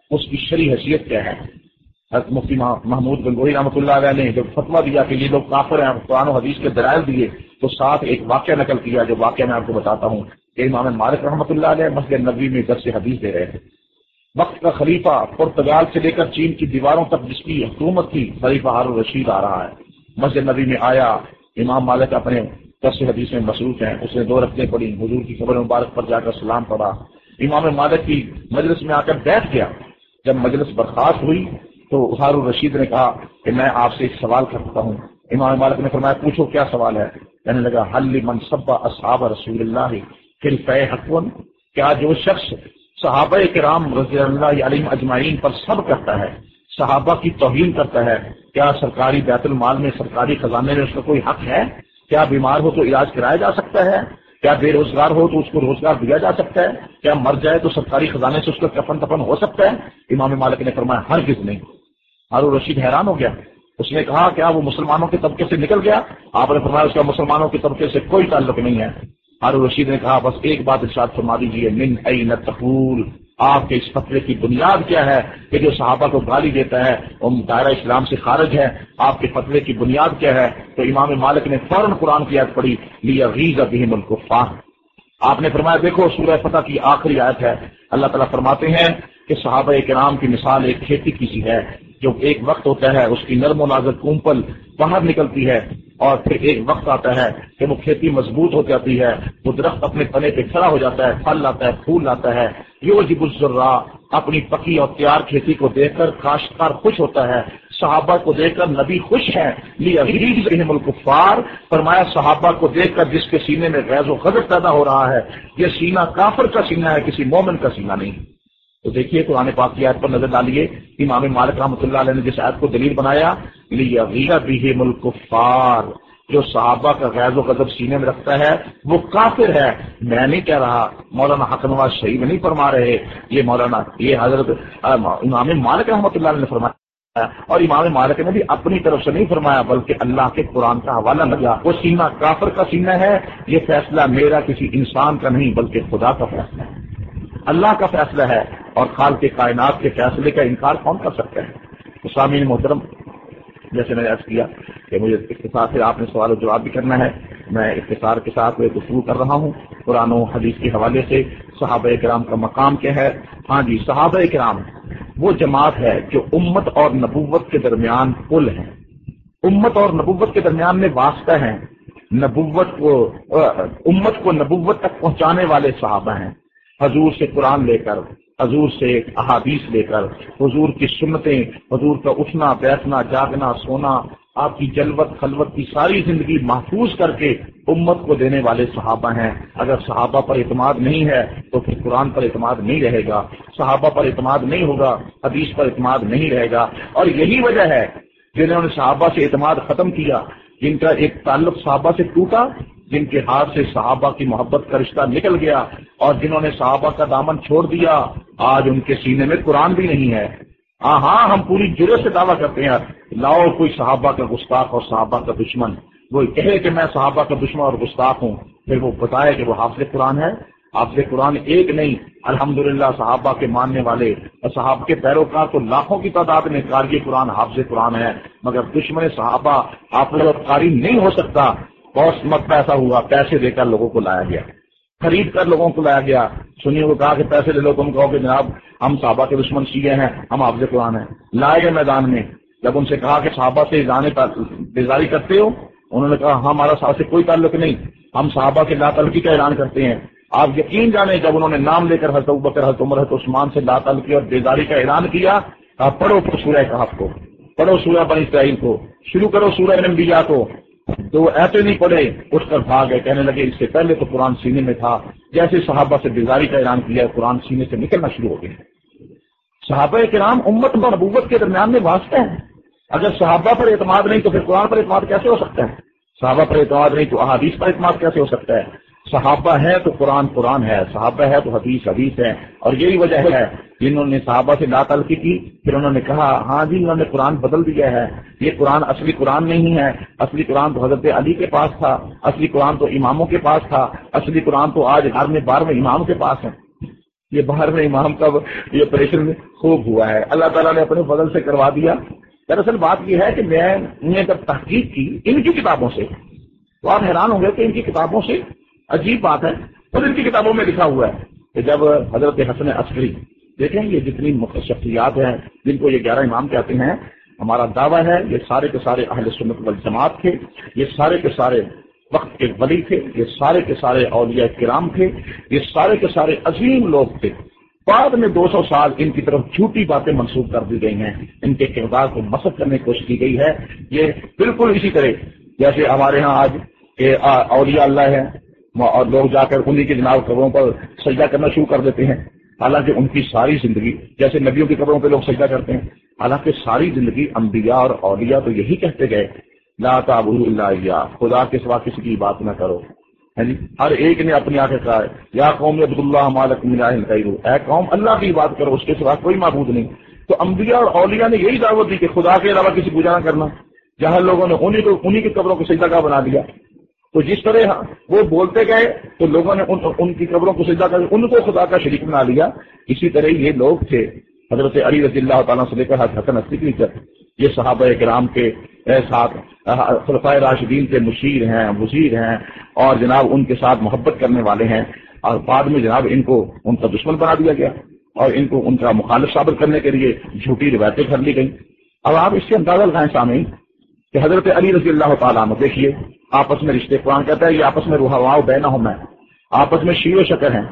اس کی شرعی حیثیت کیا ہے؟ حضرت مفتی محمود گنگوہی رحمۃ اللہ علیہ نے جب فتویٰ دیا کہ یہ لوگ کافر ہیں، قرآن و حدیث کے دلائل دیے، تو ساتھ ایک واقعہ نقل کیا، جو واقعہ میں آپ کو بتاتا ہوں کہ امام مالک رحمۃ اللہ علیہ مسجد نبوی میں درس حدیث دے رہے تھے۔ وقت کا خلیفہ پرتگال سے لے کر چین کی دیواروں تک جس کی حکومت تھی، خلیفہ ہارون رشید آ رہا ہے، مسجد نبوی میں آیا، امام مالک اپنے درس حدیث میں مصروف ہیں، اس نے دو رکعتیں پڑھی، حضور کی قبر مبارک پر جا کر سلام پڑھا، امام مالک کی مجلس میں آ کر بیٹھ گیا۔ جب مجلس برخاست ہوئی تو ہارون رشید نے کہا کہ میں آپ سے ایک سوال کرتا ہوں۔ امام مالک نے فرمایا پوچھو کیا سوال ہے؟ کہنے لگا حل من سب اصحاب رسول اللہ فی الفیء حقن، کیا جو شخص صحابہ کرام رضی اللہ علیہم اجمعین پر سب کرتا ہے، صحابہ کی توہین کرتا ہے، کیا سرکاری بیت المال میں، سرکاری خزانے میں اس کا کوئی حق ہے؟ کیا بیمار ہو تو علاج کرایا جا سکتا ہے؟ کیا بے روزگار ہو تو اس کو روزگار دیا جا سکتا ہے؟ کیا مر جائے تو سرکاری خزانے سے اس کا کفن تفن ہو سکتا ہے؟ امام مالک نے فرمایا ہرگز نہیں۔ ہارون رشید حیران ہو گیا، اس نے کہا کیا وہ مسلمانوں کے طبقے سے نکل گیا؟ آپ نے فرمایا اس کا مسلمانوں کے طبقے سے کوئی تعلق نہیں ہے۔ ہارون رشید نے کہا بس ایک بات ارشاد فرما دیجیے، من این تقول، آپ کے اس فتوے کی بنیاد کیا ہے کہ جو صحابہ کو گالی دیتا ہے وہ دائرہ اسلام سے خارج ہے؟ آپ کے فتوے کی بنیاد کیا ہے؟ تو امام مالک نے فوراً قرآن کی آیت پڑھی، لیغیظ بہم الکفار۔ آپ نے فرمایا دیکھو سورہ فتح کی آخری آیت ہے، اللہ تعالیٰ فرماتے ہیں کہ صحابہ کرام کی مثال ایک کھیتی کی سی ہے، جو ایک وقت ہوتا ہے اس کی نرم و نازک کومپل باہر نکلتی ہے، اور پھر ایک وقت آتا ہے کہ وہ کھیتی مضبوط ہو جاتی ہے، وہ درخت اپنے تنے پہ کھڑا ہو جاتا ہے، پھل لاتا ہے، پھول لاتا ہے۔ یعجب الزراع، اپنی پکی اور تیار کھیتی کو دیکھ کر کاشتکار خوش ہوتا ہے، صحابہ کو دیکھ کر نبی خوش ہیں۔ لیغیظ بہم الکفار، فرمایا صحابہ کو دیکھ کر جس کے سینے میں غیظ و غضب پیدا ہو رہا ہے، یہ سینہ کافر کا سینہ ہے، کسی مومن کا سینہ نہیں۔ تو دیکھیے قرآن پاک کی آیت پر نظر ڈالیے، امام مالک رحمۃ اللہ علیہ نے جس آیت کو دلیل بنایا، لیغیظ بہم الکفار، جو صحابہ کا غیظ و غضب سینے میں رکھتا ہے وہ کافر ہے۔ میں نہیں کہہ رہا، مولانا حق نواز شریف نہیں فرما رہے، یہ مولانا یہ حضرت امام مالک رحمۃ اللہ علیہ نے فرمایا، اور امام مالک نے بھی اپنی طرف سے نہیں فرمایا بلکہ اللہ کے قرآن کا حوالہ لگا۔ وہ سینہ کافر کا سینہ ہے، یہ فیصلہ میرا کسی انسان کا نہیں بلکہ خدا کا فیصلہ ہے، اللہ کا فیصلہ ہے، اور خالق کائنات کے فیصلے کا انکار کون کر سکتا ہے؟ سامعین محترم، جیسے میں نے عرض کیا کہ مجھے اختصار سے آپ نے سوال و جواب بھی کرنا ہے، میں اختصار کے ساتھ گفتگو کر رہا ہوں قرآن و حدیث کے حوالے سے۔ صحابہ کرام کا مقام کیا ہے؟ ہاں جی، صحابہ کرام وہ جماعت ہے جو امت اور نبوت کے درمیان پل ہے، امت اور نبوت کے درمیان میں واسطہ ہیں، نبوت کو امت کو نبوت تک پہنچانے والے صحابہ ہیں، حضور سے قرآن لے کر، حضور سے احادیث لے کر، حضور کی سنتیں، حضور کا اٹھنا بیٹھنا جاگنا سونا، آپ کی جلوت خلوت کی ساری زندگی محفوظ کر کے امت کو دینے والے صحابہ ہیں۔ اگر صحابہ پر اعتماد نہیں ہے تو پھر قرآن پر اعتماد نہیں رہے گا، صحابہ پر اعتماد نہیں ہوگا، حدیث پر اعتماد نہیں رہے گا۔ اور یہی وجہ ہے جنہوں نے صحابہ سے اعتماد ختم کیا، جن کا ایک تعلق صحابہ سے ٹوٹا، جن کے ہاتھ سے صحابہ کی محبت کا رشتہ نکل گیا، اور جنہوں نے صحابہ کا دامن چھوڑ دیا، آج ان کے سینے میں قرآن بھی نہیں ہے۔ ہاں ہاں ہم پوری جرأت سے دعویٰ کرتے ہیں، لاؤ کوئی صحابہ کا گستاخ اور صحابہ کا دشمن، وہ کہے کہ میں صحابہ کا دشمن اور گستاخ ہوں، پھر وہ بتائے کہ وہ حافظ قرآن ہے۔ حافظ قرآن ایک نہیں، الحمدللہ صحابہ کے ماننے والے اور صحابہ کے پیروکار تو لاکھوں کی تعداد میں قاری قرآن حافظ قرآن ہے، مگر دشمن صحابہ حافظ اور قاری نہیں ہو سکتا۔ بہت وقت ایسا ہوا، پیسے دے کر لوگوں کو لایا گیا، خرید کر لوگوں کو لایا گیا، سنیوں کو کہا کہ پیسے لے لو، تم کہو کہ جناب ہم صحابہ کے دشمن شیعہ ہیں، ہم حافظ قرآن ہیں۔ لائے گئے میدان میں، جب ان سے کہا کہ صحابہ سے جانے کا بیزاری کرتے ہو، انہوں نے کہا ہمارا صحابہ سے کوئی تعلق نہیں، ہم صحابہ کے لا تعلقی کا اعلان کرتے ہیں۔ آپ یقین جانیں جب انہوں نے نام لے کر حضرت ابوبکر، حضرت عمر، حضرت عثمان سے لا تعلقی اور بیزاری کا اعلان کیا، کہا پڑھو سورہ کہف کو، پڑھو سورہ بنی اسرائیل کو، شروع کرو سورہ انبیاء کو۔ تو وہ ایسے نہیں پڑھے، اٹھ کر بھاگ گئے، کہنے لگے اس سے پہلے تو قرآن سینے میں تھا، جیسے صحابہ سے بیزاری کا اعلان کیا قرآن سینے سے نکلنا شروع ہو گیا۔ صحابہ کرام امت اور نبوت کے درمیان میں واسطہ ہے، اگر صحابہ پر اعتماد نہیں تو پھر قرآن پر اعتماد کیسے ہو سکتا ہے؟ صحابہ پر اعتماد نہیں تو احادیث پر اعتماد کیسے ہو سکتا ہے؟ صحابہ ہے تو قرآن قرآن ہے، صحابہ ہے تو حدیث حدیث ہے، اور یہی وجہ ہے جنہوں نے صحابہ سے لا تعلقی کی، پھر انہوں نے کہا ہاں جی انہوں نے قرآن بدل دیا ہے، یہ قرآن اصلی قرآن نہیں ہے، اصلی قرآن تو حضرت علی کے پاس تھا، اصلی قرآن تو اماموں کے پاس تھا، اصلی قرآن تو آج گھر میں بارہویں امام کے پاس ہے۔ یہ باہر میں امام کا یہ آپریشن خوب ہوا ہے، اللہ تعالیٰ نے اپنے فضل سے کروا دیا۔ دراصل بات یہ ہے کہ میں نے جب تحقیق کی ان کی کتابوں سے تو آپ حیران ہوں گے کہ ان کی کتابوں سے عجیب بات ہے، خود ان کی کتابوں میں لکھا ہوا ہے کہ جب حضرت حسن عسکری، دیکھیں یہ جتنی شخصیات ہیں جن کو یہ گیارہ امام کہتے ہیں، ہمارا دعویٰ ہے یہ سارے کے سارے اہل سنت والجماعت تھے، یہ سارے کے سارے وقت کے ولی تھے، یہ سارے کے سارے اولیاء کرام تھے، یہ سارے کے سارے عظیم لوگ تھے۔ بعد میں دو سو سال ان کی طرف جھوٹی باتیں منسوخ کر دی گئی ہیں، ان کے کردار کو مسخ کرنے کی کوشش کی گئی ہے۔ یہ بالکل اسی طرح جیسے ہمارے ہاں آج اولیاء اللہ ہیں اور لوگ جا کر انہی کے جناب قبروں پر سجدہ کرنا شروع کر دیتے ہیں، حالانکہ ان کی ساری زندگی جیسے نبیوں کی قبروں پہ لوگ سجدہ کرتے ہیں، حالانکہ ساری زندگی انبیاء اور اولیاء تو یہی کہتے گئے لا تعبدوا الا اياه، خدا کے سوا کسی کی بات نہ کرو، ہے جی۔ ہر ایک نے اپنی آنکھیں کہا ہے یا قوم اعبدوا الله ما لكم من اله غيره، اے قوم اللہ کی بات کرو، اس کے سوا کوئی معبود نہیں۔ تو انبیاء اور اولیاء نے یہی دعوت دی کہ خدا کے علاوہ کسی پوجا نہ کرنا، جہاں لوگوں نے انہی کو انہی کی قبروں کو سجدہ گاہ بنا دیا۔ تو جس طرح وہ بولتے گئے تو لوگوں نے ان, ان کی قبروں کو سجدہ کر ان کو خدا کا شریک بنا لیا۔ اسی طرح یہ لوگ تھے حضرت علی رضی اللہ تعالیٰ سے لے کر حسن عسکری تک، یہ صحابہ کرام کے ساتھ خلفائے راشدین کے مشیر ہیں، وزیر ہیں اور جناب ان کے ساتھ محبت کرنے والے ہیں، اور بعد میں جناب ان کو ان کا دشمن بنا دیا گیا اور ان کو ان کا مخالف ثابت کرنے کے لیے جھوٹی روایتیں کر لی گئیں۔ اب آپ اس سے اندازہ لگائیں سامعین کہ حضرت علی رضی اللہ تعالیٰ عنہ دیکھیے آپس میں رشتے، قرآن کہتا ہے یہ آپس میں رحماء بینہم ہے، آپس میں شیر و شکر ہیں۔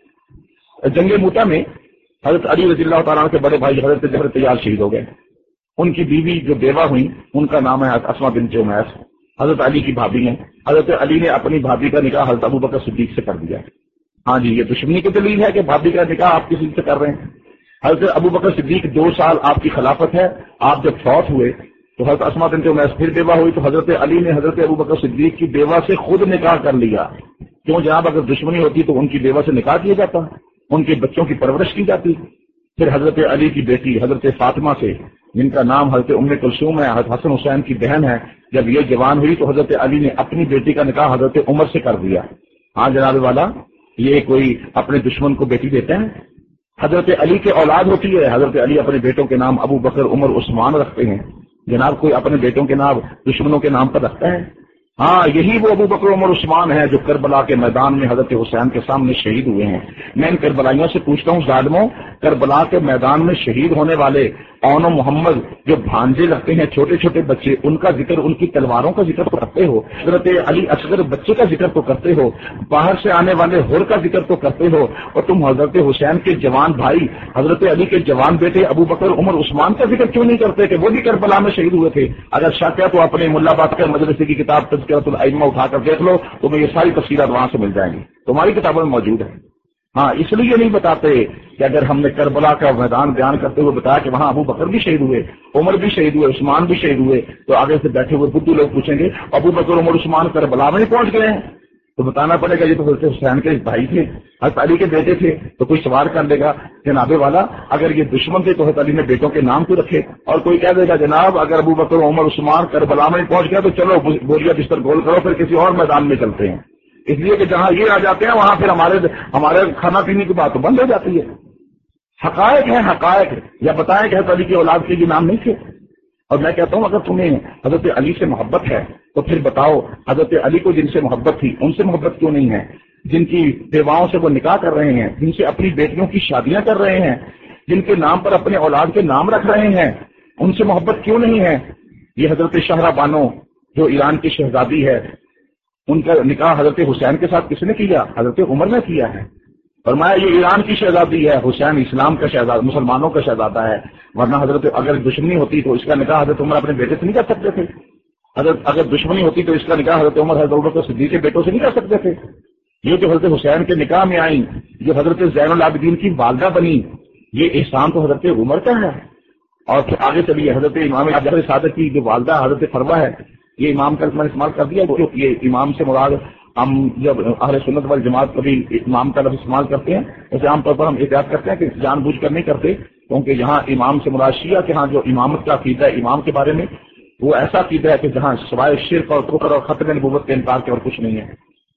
جنگ موتا میں حضرت علی رضی اللہ تعالیٰ عنہ کے بڑے بھائی حضرت جعفر طیار شہید ہو گئے، ان کی بیوی جو بیوہ ہوئی ان کا نام ہے اسماء بنت عمیس، حضرت علی کی بھابھی ہیں۔ حضرت علی نے اپنی بھابھی کا نکاح حضرت ابوبکر صدیق سے کر دیا۔ ہاں جی، یہ دشمنی کی دلیل ہے کہ بھابھی کا نکاح آپ کسی سے کر رہے ہیں۔ حضرت ابوبکر صدیق دو سال آپ کی خلافت ہے، آپ جب فوت ہوئے تو حضرت اسماء بنت عمیس پھر بیوہ ہوئی، تو حضرت علی نے حضرت ابوبکر صدیق کی بیوہ سے خود نکاح کر لیا۔ کیوں جناب، اگر دشمنی ہوتی تو ان کی بیوہ سے نکاح کیا جاتا، ان کے بچوں کی پرورش کی جاتی۔ پھر حضرت علی کی بیٹی حضرت فاطمہ سے، جن کا نام حضرت ام کلثوم ہے، حضرت حسن حسین کی بہن ہے، جب یہ جوان ہوئی تو حضرت علی نے اپنی بیٹی کا نکاح حضرت عمر سے کر دیا۔ ہاں جناب والا، یہ کوئی اپنے دشمن کو بیٹی دیتے ہیں؟ حضرت علی کے اولاد ہوتی ہے، حضرت علی اپنے بیٹوں کے نام ابو بکر، عمر، عثمان رکھتے ہیں۔ جناب کوئی اپنے بیٹوں کے نام دشمنوں کے نام پر رکھتا ہے؟ ہاں، یہی وہ ابو بکر، عمر، عثمان ہے جو کربلا کے میدان میں حضرت حسین کے سامنے شہید ہوئے ہیں۔ میں ان کربلائیوں سے پوچھتا ہوں ظالموں، کربلا کے میدان میں شہید ہونے والے اون و محمد جو بھانجے لگتے ہیں، چھوٹے چھوٹے بچے، ان کا ذکر، ان کی تلواروں کا ذکر تو کرتے ہو، حضرت علی اصغر بچے کا ذکر تو کرتے ہو، باہر سے آنے والے ہور کا ذکر تو کرتے ہو، اور تم حضرت حسین کے جوان بھائی، حضرت علی کے جوان بیٹے ابو بکر، عمر، عثمان کا ذکر کیوں نہیں کرتے کہ وہ بھی کربلا میں شہید ہوئے تھے؟ اگر شک ہے تو اپنے ملا باقر مدرسے کی کتاب تذکرۃ الائمہ اٹھا کر دیکھ لو، تمہیں یہ ساری تفصیلات وہاں سے مل جائیں گی، تمہاری کتابوں میں موجود ہے۔ ہاں، اس لیے نہیں بتاتے کہ اگر ہم نے کربلا کا میدان بیان کرتے ہوئے بتایا کہ وہاں ابو بکر بھی شہید ہوئے، عمر بھی شہید ہوئے، عثمان بھی شہید ہوئے، تو آگے سے بیٹھے ہوئے بدھو لوگ پوچھیں گے ابو بکر، عمر، عثمان کربلا میں پہنچ گئے ہیں، تو بتانا پڑے گا یہ تو حضرت حسین کے بھائی تھے، حضرت علی کے بیٹے تھے۔ تو کوئی سوال کر لے گا جناب والا اگر یہ دشمن تھے تو حضرت علی نے بیٹوں کے نام کیوں رکھے؟ اور کوئی کہہ دے گا جناب اگر ابو بکر، عمر، عثمان کربلا میں پہنچ گیا تو چلو بوریا بستر گول کرو، پھر کسی اور میدان میں چلتے ہیں، اس لیے کہ جہاں یہ آ جاتے ہیں وہاں پھر ہمارے ہمارے کھانا پینے کی بات تو بند ہو جاتی ہے۔ حقائق ہیں، حقائق، یا بتائیں کہ حضرت علی کی اولاد کے یہ نام نہیں تھے؟ اور میں کہتا ہوں اگر تمہیں حضرت علی سے محبت ہے تو پھر بتاؤ حضرت علی کو جن سے محبت تھی ان سے محبت کیوں نہیں ہے؟ جن کی بیواؤں سے وہ نکاح کر رہے ہیں، جن سے اپنی بیٹیوں کی شادیاں کر رہے ہیں، جن کے نام پر اپنے اولاد کے نام رکھ رہے ہیں، ان سے محبت کیوں نہیں ہے؟ یہ حضرت شہرہ بانو جو ایران کی شہزادی ہے، ان کا نکاح حضرت حسین کے ساتھ کس نے کیا؟ حضرت عمر نے کیا ہے۔ فرمایا یہ ایران کی شہزادی ہے، حسین اسلام کا شہزادہ، مسلمانوں کا شہزادہ ہے، ورنہ حضرت اگر دشمنی ہوتی تو اس کا نکاح حضرت عمر اپنے بیٹے سے نہیں کر سکتے تھے؟ حضرت اگر دشمنی ہوتی تو اس کا نکاح حضرت عمر حضرت ابوبکر صدیق کے بیٹوں سے نہیں کر سکتے تھے؟ یہ جو حضرت حسین کے نکاح میں آئیں، جو حضرت زین العابدین کی والدہ بنی، یہ احسان تو حضرت عمر کا ہے۔ اور پھر آگے چلیے حضرت امام جعفر صادق کی جو والدہ حضرت فروا ہے، یہ امام کا استعمال استعمال کر دیا، یہ امام سے مراد ہم جب اہل سنت والجماعت کبھی امام کا لفظ استعمال کرتے ہیں اسے عام طور پر ہم احتیاط کرتے ہیں کہ جان بوجھ کر نہیں کرتے، کیونکہ یہاں امام سے مراد شیعہ کے ہاں جو امامت کا عقیدہ ہے امام کے بارے میں، وہ ایسا عقیدہ ہے کہ جہاں سوائے شرک اور کفر اور ختم نبوت کے انکار کے اور کچھ نہیں ہے۔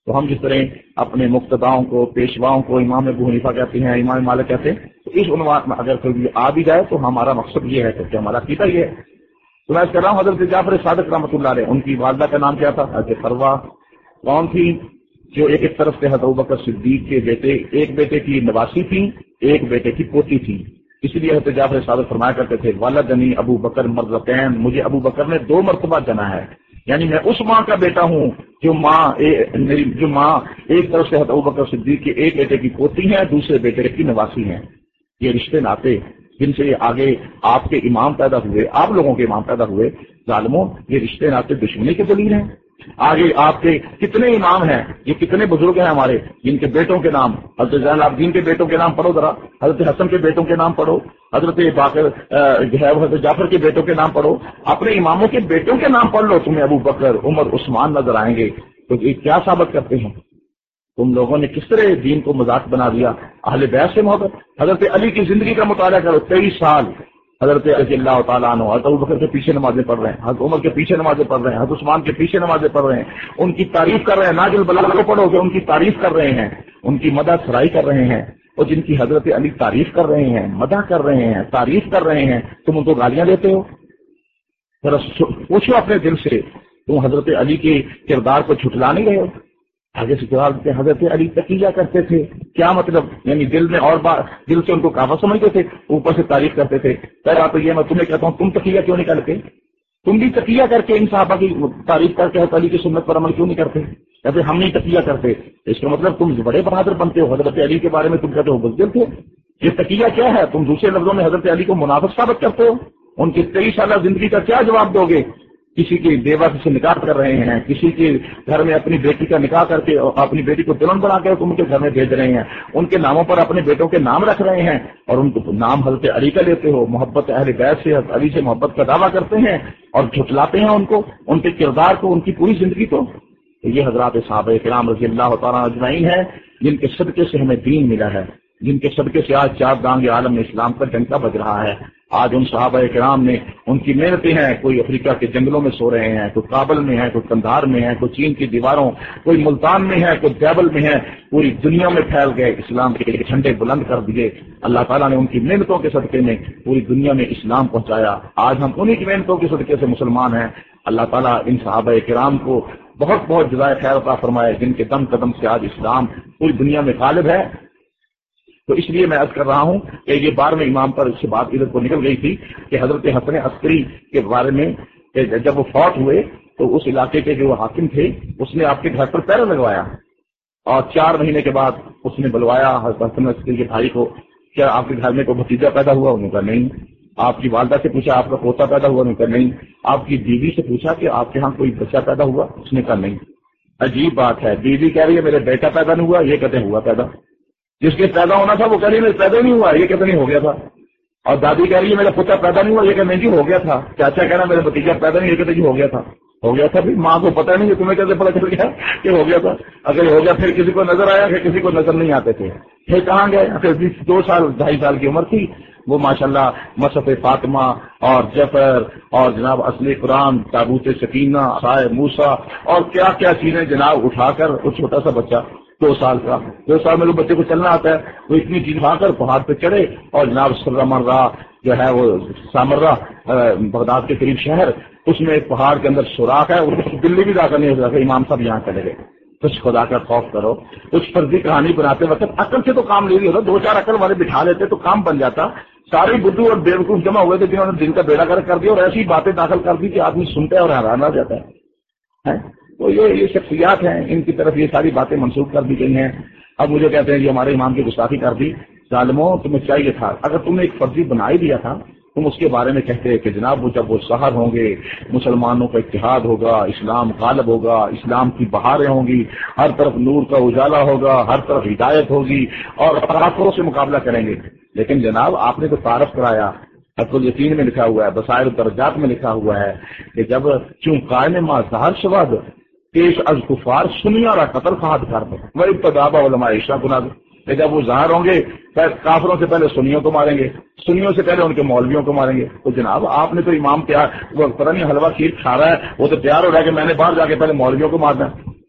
تو ہم جس طرح اپنے مقتداؤں کو، پیشواؤں کو امام ابو حنیفہ کہتے ہیں، امام مالک کہتے ہیں، تو اس عنوان میں اگر کوئی آ بھی جائے تو ہمارا مقصد یہ ہے کہ ہمارا عقیدہ یہ ہے. تو میں کر رہا ہوں حضرت جعفر صادق رحمۃ اللہ علیہ، ان کی والدہ کا نام کیا تھا؟ حضرت فروا. کون تھی؟ جو ایک ایک طرف سے حضرت ابوبکر صدیق کے بیٹے، ایک بیٹے کی نواسی تھی، ایک بیٹے کی پوتی تھی. اس لیے حضرت جعفر صادق فرمایا کرتے تھے ولدنی ابو بکر مرتین، مجھے ابو بکر نے دو مرتبہ جنا ہے، یعنی میں اس ماں کا بیٹا ہوں جو ماں میری جو ماں ایک طرف سے حضرت ابوبکر صدیق کے ایک بیٹے کی پوتی ہیں، دوسرے بیٹے کی نواسی ہیں. یہ رشتے ناطے جن سے آگے آپ کے امام پیدا ہوئے، آپ لوگوں کے امام پیدا ہوئے، ظالموں، یہ رشتے ناطے دشمنی کے دلیل ہیں. آگے آپ کے کتنے امام ہیں، یہ کتنے بزرگ ہیں ہمارے، جن کے بیٹوں کے نام، حضرت زین العابدین کے بیٹوں کے نام پڑھو ذرا، حضرت حسن کے بیٹوں کے نام پڑھو، حضرت باقر جو ہے حضرت جعفر کے بیٹوں کے نام پڑھو، اپنے اماموں کے بیٹوں کے نام پڑھ لو، تمہیں ابو بکر، عمر، عثمان نظر آئیں گے. تو یہ کیا ثابت کرتے ہیں؟ تم لوگوں نے کس طرح دین کو مذاق بنا دیا. اہل بیت سے محبت. حضرت علی کی زندگی کا مطالعہ کرو، تیئیس سال حضرت رضی اللہ تعالیٰ عنہ حضرت ابوبکر کے پیچھے نمازیں پڑھ رہے ہیں، حضرت عمر کے پیچھے نمازیں پڑھ رہے ہیں، حضرت عثمان کے پیچھے نمازیں پڑھ رہے ہیں، ان کی تعریف کر رہے ہیں. ناجل بلاغ کو پڑھو کہ ان کی تعریف کر رہے ہیں، ان کی مدح سرائی کر رہے ہیں. اور جن کی حضرت علی تعریف کر رہے ہیں، مدح کر رہے ہیں، تعریف کر رہے ہیں، تم ان کو گالیاں دیتے ہو. ذرا پوچھو اپنے دل سے، تم حضرت علی کے کردار کو جھٹلا نہیں رہے ہو؟ آگے سے جواب دیتے حضرت علی تقیہ کرتے تھے. کیا مطلب؟ یعنی دل میں اور بات، دل سے ان کو کعبہ سمجھتے تھے، اوپر سے تعریف کرتے تھے. پہلا تو یہ میں تمہیں کہتا ہوں، تم تقیہ کیوں نہیں کرتے؟ تم بھی تقیہ کر کے ان صحابہ کی تعریف کر کے حضرت علی کی سنت پر عمل کیوں نہیں کرتے؟ کہتے ہم نہیں تقیہ کرتے. اس کا مطلب تم بڑے بہادر بنتے ہو. حضرت علی کے بارے میں تم کہتے ہو بزدل تھے. یہ تقیہ کیا ہے؟ تم دوسرے لفظوں میں حضرت علی کو منافق ثابت کرتے ہو. ان کی تیئیس سالہ زندگی کا کیا جواب دو گے؟ کسی کی بیوہ سے نکاح کر رہے ہیں، کسی کے گھر میں اپنی بیٹی کا نکاح کر کے اپنی بیٹی کو دلہن بنا کے تم کے گھر میں بھیج رہے ہیں، ان کے ناموں پر اپنے بیٹوں کے نام رکھ رہے ہیں، اور ان کو نام حضرت علی کا لیتے ہو. محبت اہل بیت سے، حضرت علی سے محبت کا دعویٰ کرتے ہیں اور جھٹلاتے ہیں ان کو، ان کے کردار کو، ان کی پوری زندگی کو. یہ حضرات صحابہ کرام رضی اللہ تعالیٰ اجمعین ہیں جن کے صدقے سے ہمیں دین ملا ہے، جن کے صدقے سے آج چار دانگ عالم میں اسلام کا ڈنکا بج رہا ہے. آج ان صحابہ کرام نے ان کی محنتیں ہیں، کوئی افریقہ کے جنگلوں میں سو رہے ہیں، کوئی کابل میں ہے، کوئی قندھار میں ہے، کوئی چین کی دیواروں، کوئی ملتان میں ہے، کوئی دیبل میں ہے، پوری دنیا میں پھیل گئے، اسلام کے جھنڈے بلند کر دیے. اللہ تعالیٰ نے ان کی محنتوں کے صدقے میں پوری دنیا میں اسلام پہنچایا. آج ہم انہی کی محنتوں کے صدقے سے مسلمان ہیں. اللہ تعالیٰ ان صحابہ کرام کو بہت بہت جزائے خیر عطا فرمائے جن کے دم قدم سے آج اسلام پوری دنیا میں غالب ہے. تو اس لیے میں عرض کر رہا ہوں کہ یہ بارہویں امام پر اس سے بات ادھر کو نکل گئی تھی کہ حضرت حسن عسکری کے بارے میں جب وہ فوت ہوئے تو اس علاقے کے جو حاکم تھے اس نے آپ کے گھر پر پہرا لگوایا، اور چار مہینے کے بعد اس نے بلوایا حضرت حسن عسکری کے بھائی کو، کیا آپ کے گھر میں کوئی بھتیجا پیدا ہوا؟ انہوں نے کہا نہیں. آپ کی والدہ سے پوچھا آپ کا پوتا پیدا ہوا؟ انہوں نے کہا نہیں. آپ کی بیوی سے پوچھا کہ آپ کے ہاں کوئی بچہ پیدا ہوا؟ اس نے کہا نہیں. عجیب بات ہے، بیوی کہہ رہی ہے میرے بیٹا پیدا نہیں ہوا، یہ کہتے ہیں ہوا پیدا. جس کے پیدا ہونا تھا وہ کہہ رہی ہے میرے پیدا نہیں ہوا، یہ کہتے نہیں ہو گیا تھا. اور دادی کہہ رہی ہے میرا پوتا پیدا نہیں ہوا، یہ کہتے نہیں جی ہو گیا تھا. چاچا کہنا میرا بھتیجا پیدا نہیں، یہ کہتے جی ہو گیا تھا. ہو گیا تھا بھی ماں کو پتہ نہیں، تمہیں کیسے پتا چل گیا کہ ہو گیا تھا؟ اگر ہو گیا پھر کسی کو نظر آیا کہ کسی کو نظر نہیں آتے تھے. پھر کہاں گئے؟ پھر دو سال ڈھائی سال کی عمر تھی، وہ ماشاءاللہ مصحف فاطمہ اور جعفر اور جناب اصل قرآن، تابوت سکینہ، عصائے موسیٰ اور کیا کیا چیزیں جناب اٹھا کر وہ چھوٹا سا بچہ دو سال کا دو سال میں جو بچے کو چلنا آتا ہے وہ اتنی چیز اٹھا کر پہاڑ پہ چڑھے، اور جناب سرہ مرہ جو ہے وہ سامرہ بغداد کے قریب شہر، اس میں ایک پہاڑ کے اندر سوراخ ہے، دلی بھی داخل نہیں ہو سکتا. امام صاحب یہاں چلے گئے. کچھ خدا کا خوف کرو. کچھ فرضی کہانی بناتے وقت عقل سے تو کام نہیں ہوتا، دو چار عقل والے بٹھا لیتے تو کام بن جاتا. سارے بدھو اور بیوقوف جمع ہوئے تھے جنہوں نے دن کا بیڑا گرک کر دیا اور ایسی باتیں داخل کر دی کہ آدمی سنتا ہے اور حیران آ جاتا ہے. تو یہ یہ شخصیات ہیں، ان کی طرف یہ ساری باتیں منسوخ کر دی گئی ہیں. اب مجھے کہتے ہیں یہ ہمارے امام کی گستاخی کر دی. ظالموں، تمہیں چاہیے تھا اگر تم نے ایک فرضی بنا ہی دیا تھا تم اس کے بارے میں کہتے کہ جناب وہ جب وہ سحر ہوں گے، مسلمانوں کا اتحاد ہوگا، اسلام غالب ہوگا، اسلام کی بہاریں ہوں گی، ہر طرف نور کا اجالا ہوگا، ہر طرف ہدایت ہوگی اور کافروں سے مقابلہ کریں گے. لیکن جناب آپ نے تو تعارف کرایا، حق الیقین میں لکھا ہوا ہے، بصائر الدرجات میں لکھا ہوا ہے کہ جب چون قائم ما ظہر شود پیش از کفار سنیا را قتل خواہد کر دو وہ ابتدا با علماء عشاء گناہ دو. جب وہ ظاہر ہوں گے پھر کافروں سے پہلے سنیوں کو ماریں گے، سنیوں سے پہلے ان کے مولویوں کو ماریں گے. تو جناب آپ نے تو امام تیار وہ پتہ نہیں حلوہ کھیر کھا رہا ہے، وہ تو تیار ہو رہا ہے کہ میں نے باہر جا کے پہلے مولویوں کو مارنا ہے.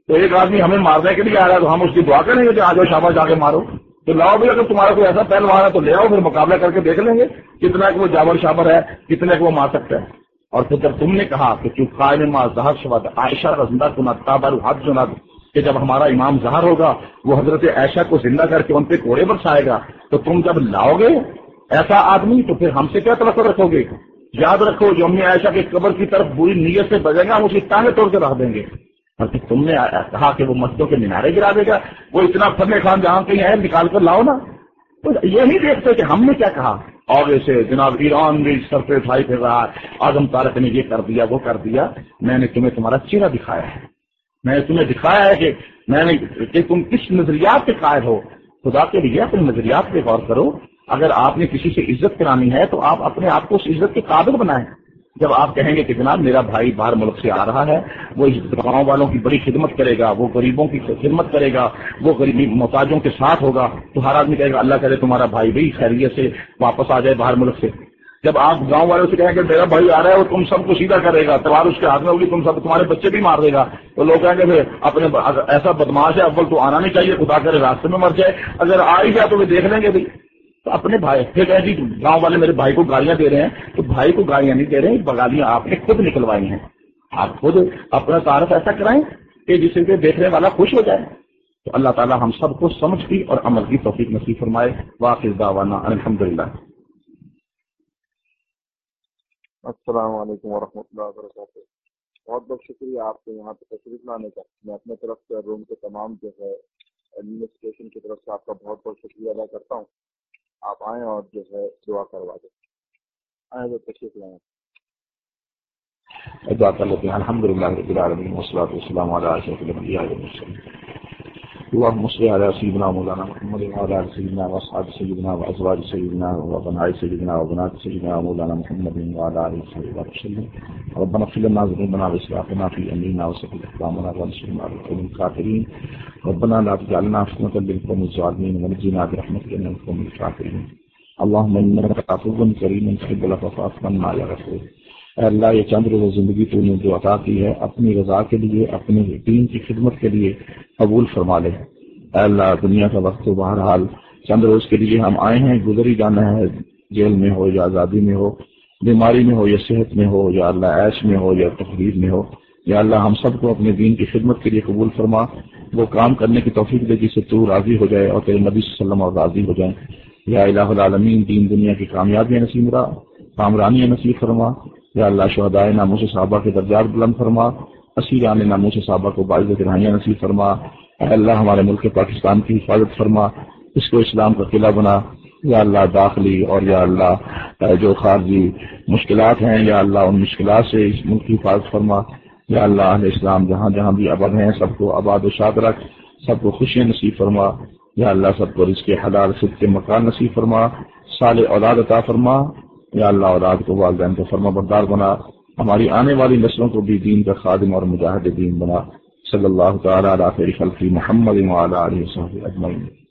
تو ایک آدمی ہمیں مارنے کے لیے آ رہا ہے تو ہم اس کی دعا کریں گے کہ آ جاؤ شاباش جا کے مارو؟ تو لاؤ بھی، اگر تمہارا کوئی ایسا پہلوان ہے تو لے آؤ، پھر مقابلہ کر کے دیکھ لیں گے کتنا کہ وہ جابر شابر ہے، کتنے کہ وہ مار سکتا ہے۔ اور پھر جب تم نے کہا کہ چپ قائم ما ظہر شبد عائشہ رضا کنا تابر حد جناد، کہ جب ہمارا امام ظاہر ہوگا وہ حضرت عائشہ کو زندہ کر کے ان پہ کوڑے برسائے گا، تو تم جب لاؤ گے ایسا آدمی تو پھر ہم سے کیا توقع رکھو گے؟ یاد رکھو جو امی عائشہ کے قبر کی طرف بری نیت سے بجے گا ہم اسے ٹانگیں توڑ کے رکھ دیں گے۔ اور پھر تم نے کہا کہ وہ مسجدوں کے مینارے گرا دے گا، وہ اتنا فن خان جہاں کہیں ہے نکال کر لاؤ نا۔ تو یہ نہیں دیکھتے کہ ہم نے کیا کہا، آگے سے جناب ایران بھی سر پہ اٹھائی پھر رہا ہے، اعظم طارق نے یہ کر دیا وہ کر دیا۔ میں نے تمہیں تمہارا چہرہ دکھایا ہے، میں نے تمہیں دکھایا ہے کہ میں نے کہ تم کس نظریات کے قائل ہو۔ خدا کے لیے اپنے نظریات پہ غور کرو۔ اگر آپ نے کسی سے عزت کرانی ہے تو آپ اپنے آپ کو اس عزت کے قابل بنائیں۔ جب آپ کہیں گے کہ جناب میرا بھائی باہر ملک سے آ رہا ہے، وہ گاؤں والوں کی بڑی خدمت کرے گا، وہ غریبوں کی خدمت کرے گا، وہ غریبی محتاجوں کے ساتھ ہوگا، تو ہر آدمی کہے گا اللہ کرے تمہارا بھائی بھی خیریت سے واپس آ جائے باہر ملک سے۔ جب آپ گاؤں والوں سے کہیں گے میرا بھائی آ رہا ہے وہ تم سب کو سیدھا کرے گا، تلوار اس کے ہاتھ میں ہوگی، تم سب تمہارے بچے بھی مار دے گا، تو لوگ کہیں گے پھر اپنے ایسا بدماش ہے اول تو آنا نہیں چاہیے، خدا کرے راستے میں مر جائے، اگر آ ہی جائے تو وہ دیکھ لیں گے بھی۔ تو اپنے بھائی پھر کہیں جی گاؤں والے میرے بھائی کو گالیاں دے رہے ہیں، تو بھائی کو گالیاں نہیں دے رہے ہیں، گالیاں آپ نے خود نکلوائی ہیں۔ آپ خود اپنا تعارف ایسا کرائیں کہ جس سے دیکھنے والا خوش ہو جائے۔ تو اللہ تعالی ہم سب کو سمجھ کی اور عمل کی توفیق نصیب فرمائے۔ واخر دعوانا الحمدللہ۔ السلام علیکم ورحمۃ اللہ وبرکاتہ۔ بہت بہت شکریہ آپ کے یہاں پہ تشریف لانے کا۔ میں اپنے طرف سے روم کے تمام جو ہے ایڈمنسٹریشن کی طرف سے آپ کا بہت بہت شکریہ ادا کرتا ہوں۔ آپ آئیں اور جو ہے دعا کروا دیں، آئیں تو تشریف لائیں۔ دعا کر لیتے ہیں۔ الحمدللہ رب العالمین والصلاۃ والسلام علی اشرف الانبیاء والمرسلین۔ اللهم صل على سيدنا مولانا محمد وعلى آل سيدنا واصحاب سيدنا وازواج سيدنا وبنات سيدنا وبنات سيدنا مولانا محمد وعلى آله وصحبه وسلم۔ ربنا اغفر لنا ذنوبنا واسرافنا في امرنا وثبت اقدامنا وانصرنا على القوم الكافرين۔ ربنا لا تجعلنا فتنة للقوم الظالمين ونجنا برحمتك من القوم الكافرين۔ اللهم انك عفو كريم تحب العفو فاعف عنا يا غفور۔ اے اللہ یہ چند روز زندگی تو نے جو عطا کی ہے اپنی رضا کے لیے، اپنے دین کی خدمت کے لیے قبول فرما لے۔ اے اللہ دنیا کا وقت تو بہرحال چند روز کے لیے ہم آئے ہیں، گزر ہی جانا ہے، جیل میں ہو یا آزادی میں ہو، بیماری میں ہو یا صحت میں ہو، یا اللہ عیش میں ہو یا تقریر میں ہو۔ یا اللہ ہم سب کو اپنے دین کی خدمت کے لیے قبول فرما، وہ کام کرنے کی توفیق دے جس سے تو راضی ہو جائے اور تیرے نبی صلی اللہ علیہ وسلم اور راضی ہو جائیں۔ یا الہ العالمین دین دنیا کی کامیابیاں نصیب را کامرانیاں نصیب فرما۔ یا اللہ شہدائے ناموس صحابہ کے درجات بلند فرما، اسیران ناموس صحابہ کو باعزت رہائیاں نصیب فرما۔ اے اللہ ہمارے ملک پاکستان کی حفاظت فرما، اس کو اسلام کا قلعہ بنا۔ یا اللہ داخلی اور یا اللہ جو خارجی مشکلات ہیں یا اللہ ان مشکلات سے اس ملک کی حفاظت فرما۔ یا اللہ اہل اسلام جہاں جہاں بھی آباد ہیں سب کو آباد و شاد رکھ، سب کو خوشیاں نصیب فرما۔ یا اللہ سب کو رزق حلال صدق مکان نصیب فرما، صالح اولاد عطا فرما۔ یا اللہ اولاد کو والدین کو فرما بردار بنا، ہماری آنے والی نسلوں کو بھی دین کا خادم اور مجاہد دین بنا۔ صلی اللہ تعالی علی خیر خلقہ محمد وعلی آلہ وصحبہ اجمعین۔